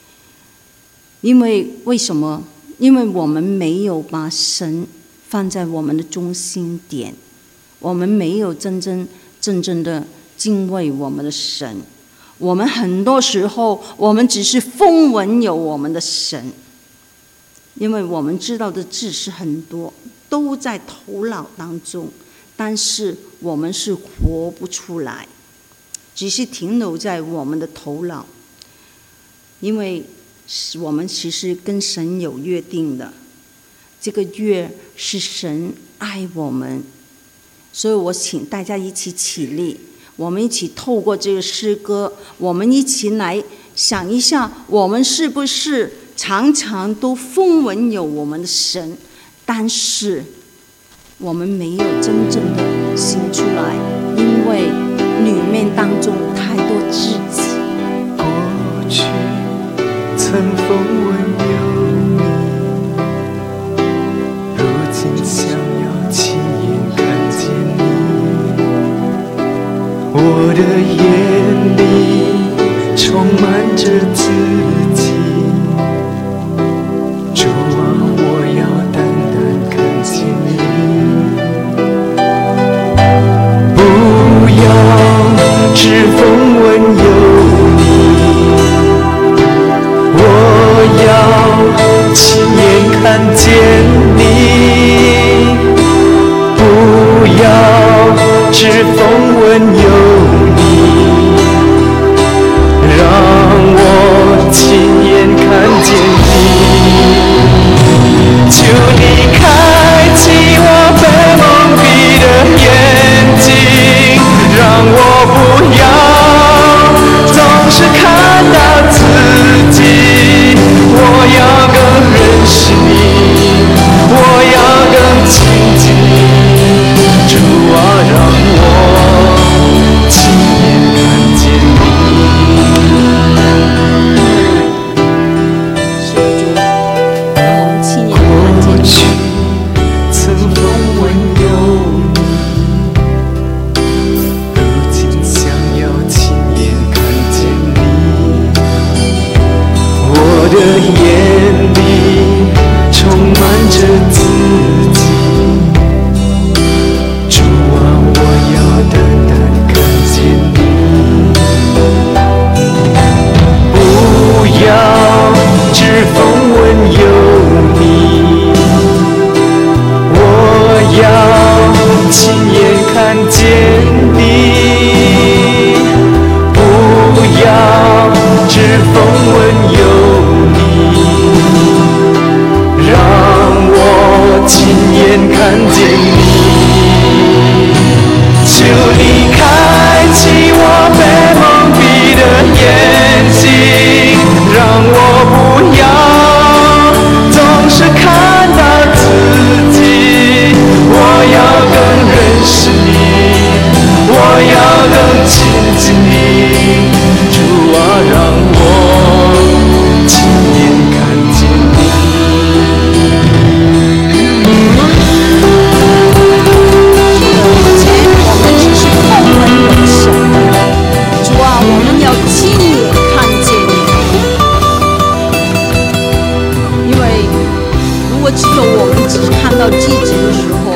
为什么？因为我们没有把神放在我们的中心点，我们没有真正的敬畏我们的神。我们很多时候，我们只是风闻有我们的神，因为我们知道的知识很多，都在头脑当中，但是我们是活不出来，只是停留在我们的头脑。因为我们其实跟神有约定的，这个约是神爱我们，所以我请大家一起起立，我们一起透过这个诗歌，我们一起来想一下，我们是不是常常都风闻有我们的神，但是我们没有真正的行出来，因为里面当中太多自己。 过去曾风闻有你，如今想要亲眼看见你。我的眼里充满着自己，主啊，我要单单看见你。不要只风闻有你，我要亲眼看见你。不要只风闻有你，让我亲眼看见你。求你开启我被蒙蔽的眼睛，让我不要总是看到自己，我要更认识你，我要更亲近你。主啊，让我亲眼看见是主，让我们亲眼看见过去曾风闻有你，如今想要亲眼看见你。我的眼里充满着自己，主啊，我要单单看见你。不要只风闻有你，我要亲眼看见你。不要只风闻有你，让我亲眼看见你。求你开启我被蒙蔽的眼睛，让我不要总是看到自己，我要更认识你，我要更亲近你。主啊，让我亲眼看见你。 以前我们只是风闻有神，主啊，我们要亲眼看见你。因为如果只有我们只看到自己的时候，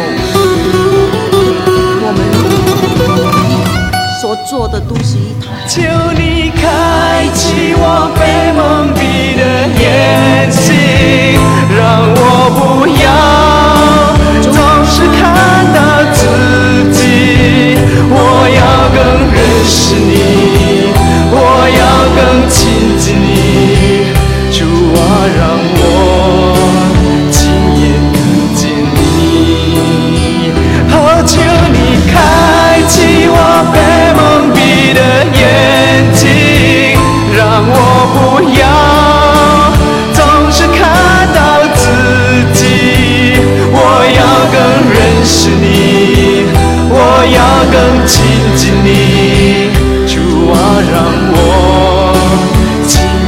我们所做的都是一套。 求你开启我被蒙蔽的眼睛，让我不要总是看到自己，我要更认识你，我要更亲近你。主啊，让我亲眼看见你。哦，求你开启我被蒙蔽的眼睛，让我不要总是看到自己，我要更认识你，我要更亲近你。主啊，让我亲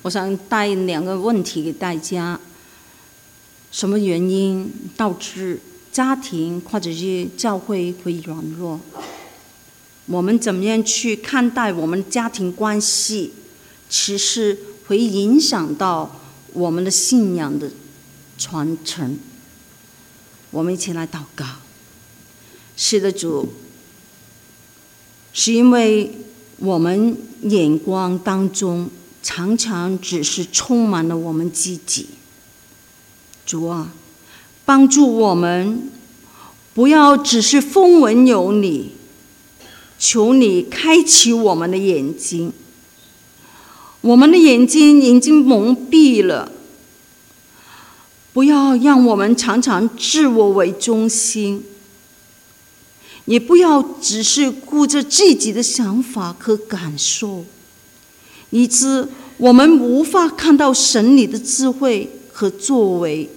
我想带2个问题给大家：什么原因导致家庭或者是教会会软弱？我们怎么样去看待我们家庭关系？其实会影响到我们的信仰的传承。我们一起来祷告。是的，主，是因为我们眼光当中常常只是充满了我们自己。主啊，帮助我们不要只是风闻有你，求你开启我们的眼睛。我们的眼睛已经蒙蔽了，不要让我们常常自我为中心，也不要只是顾着自己的想法和感受，以致我们无法看到神你的智慧和作为。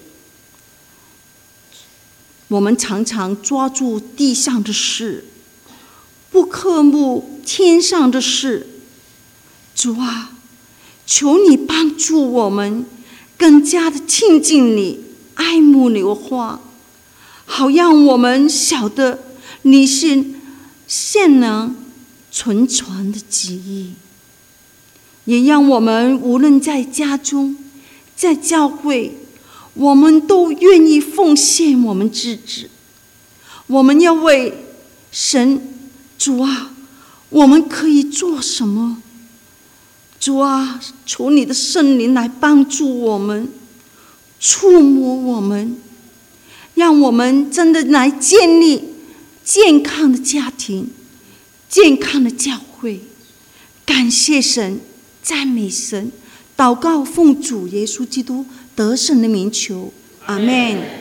我们常常抓住地上的事，不渴慕天上的事。主啊，求你帮助我们更加的亲近你，爱慕你的话，好让我们晓得你是现能存传的旨意，也让我们无论在家中在教会，我们都愿意奉献我们自己。我们要为神，主啊，我们可以做什么？主啊，求你的圣灵来帮助我们，触摸我们，让我们真的来建立健康的家庭，健康的教会。感谢神，赞美神，祷告奉主耶稣基督得胜的名求，阿们。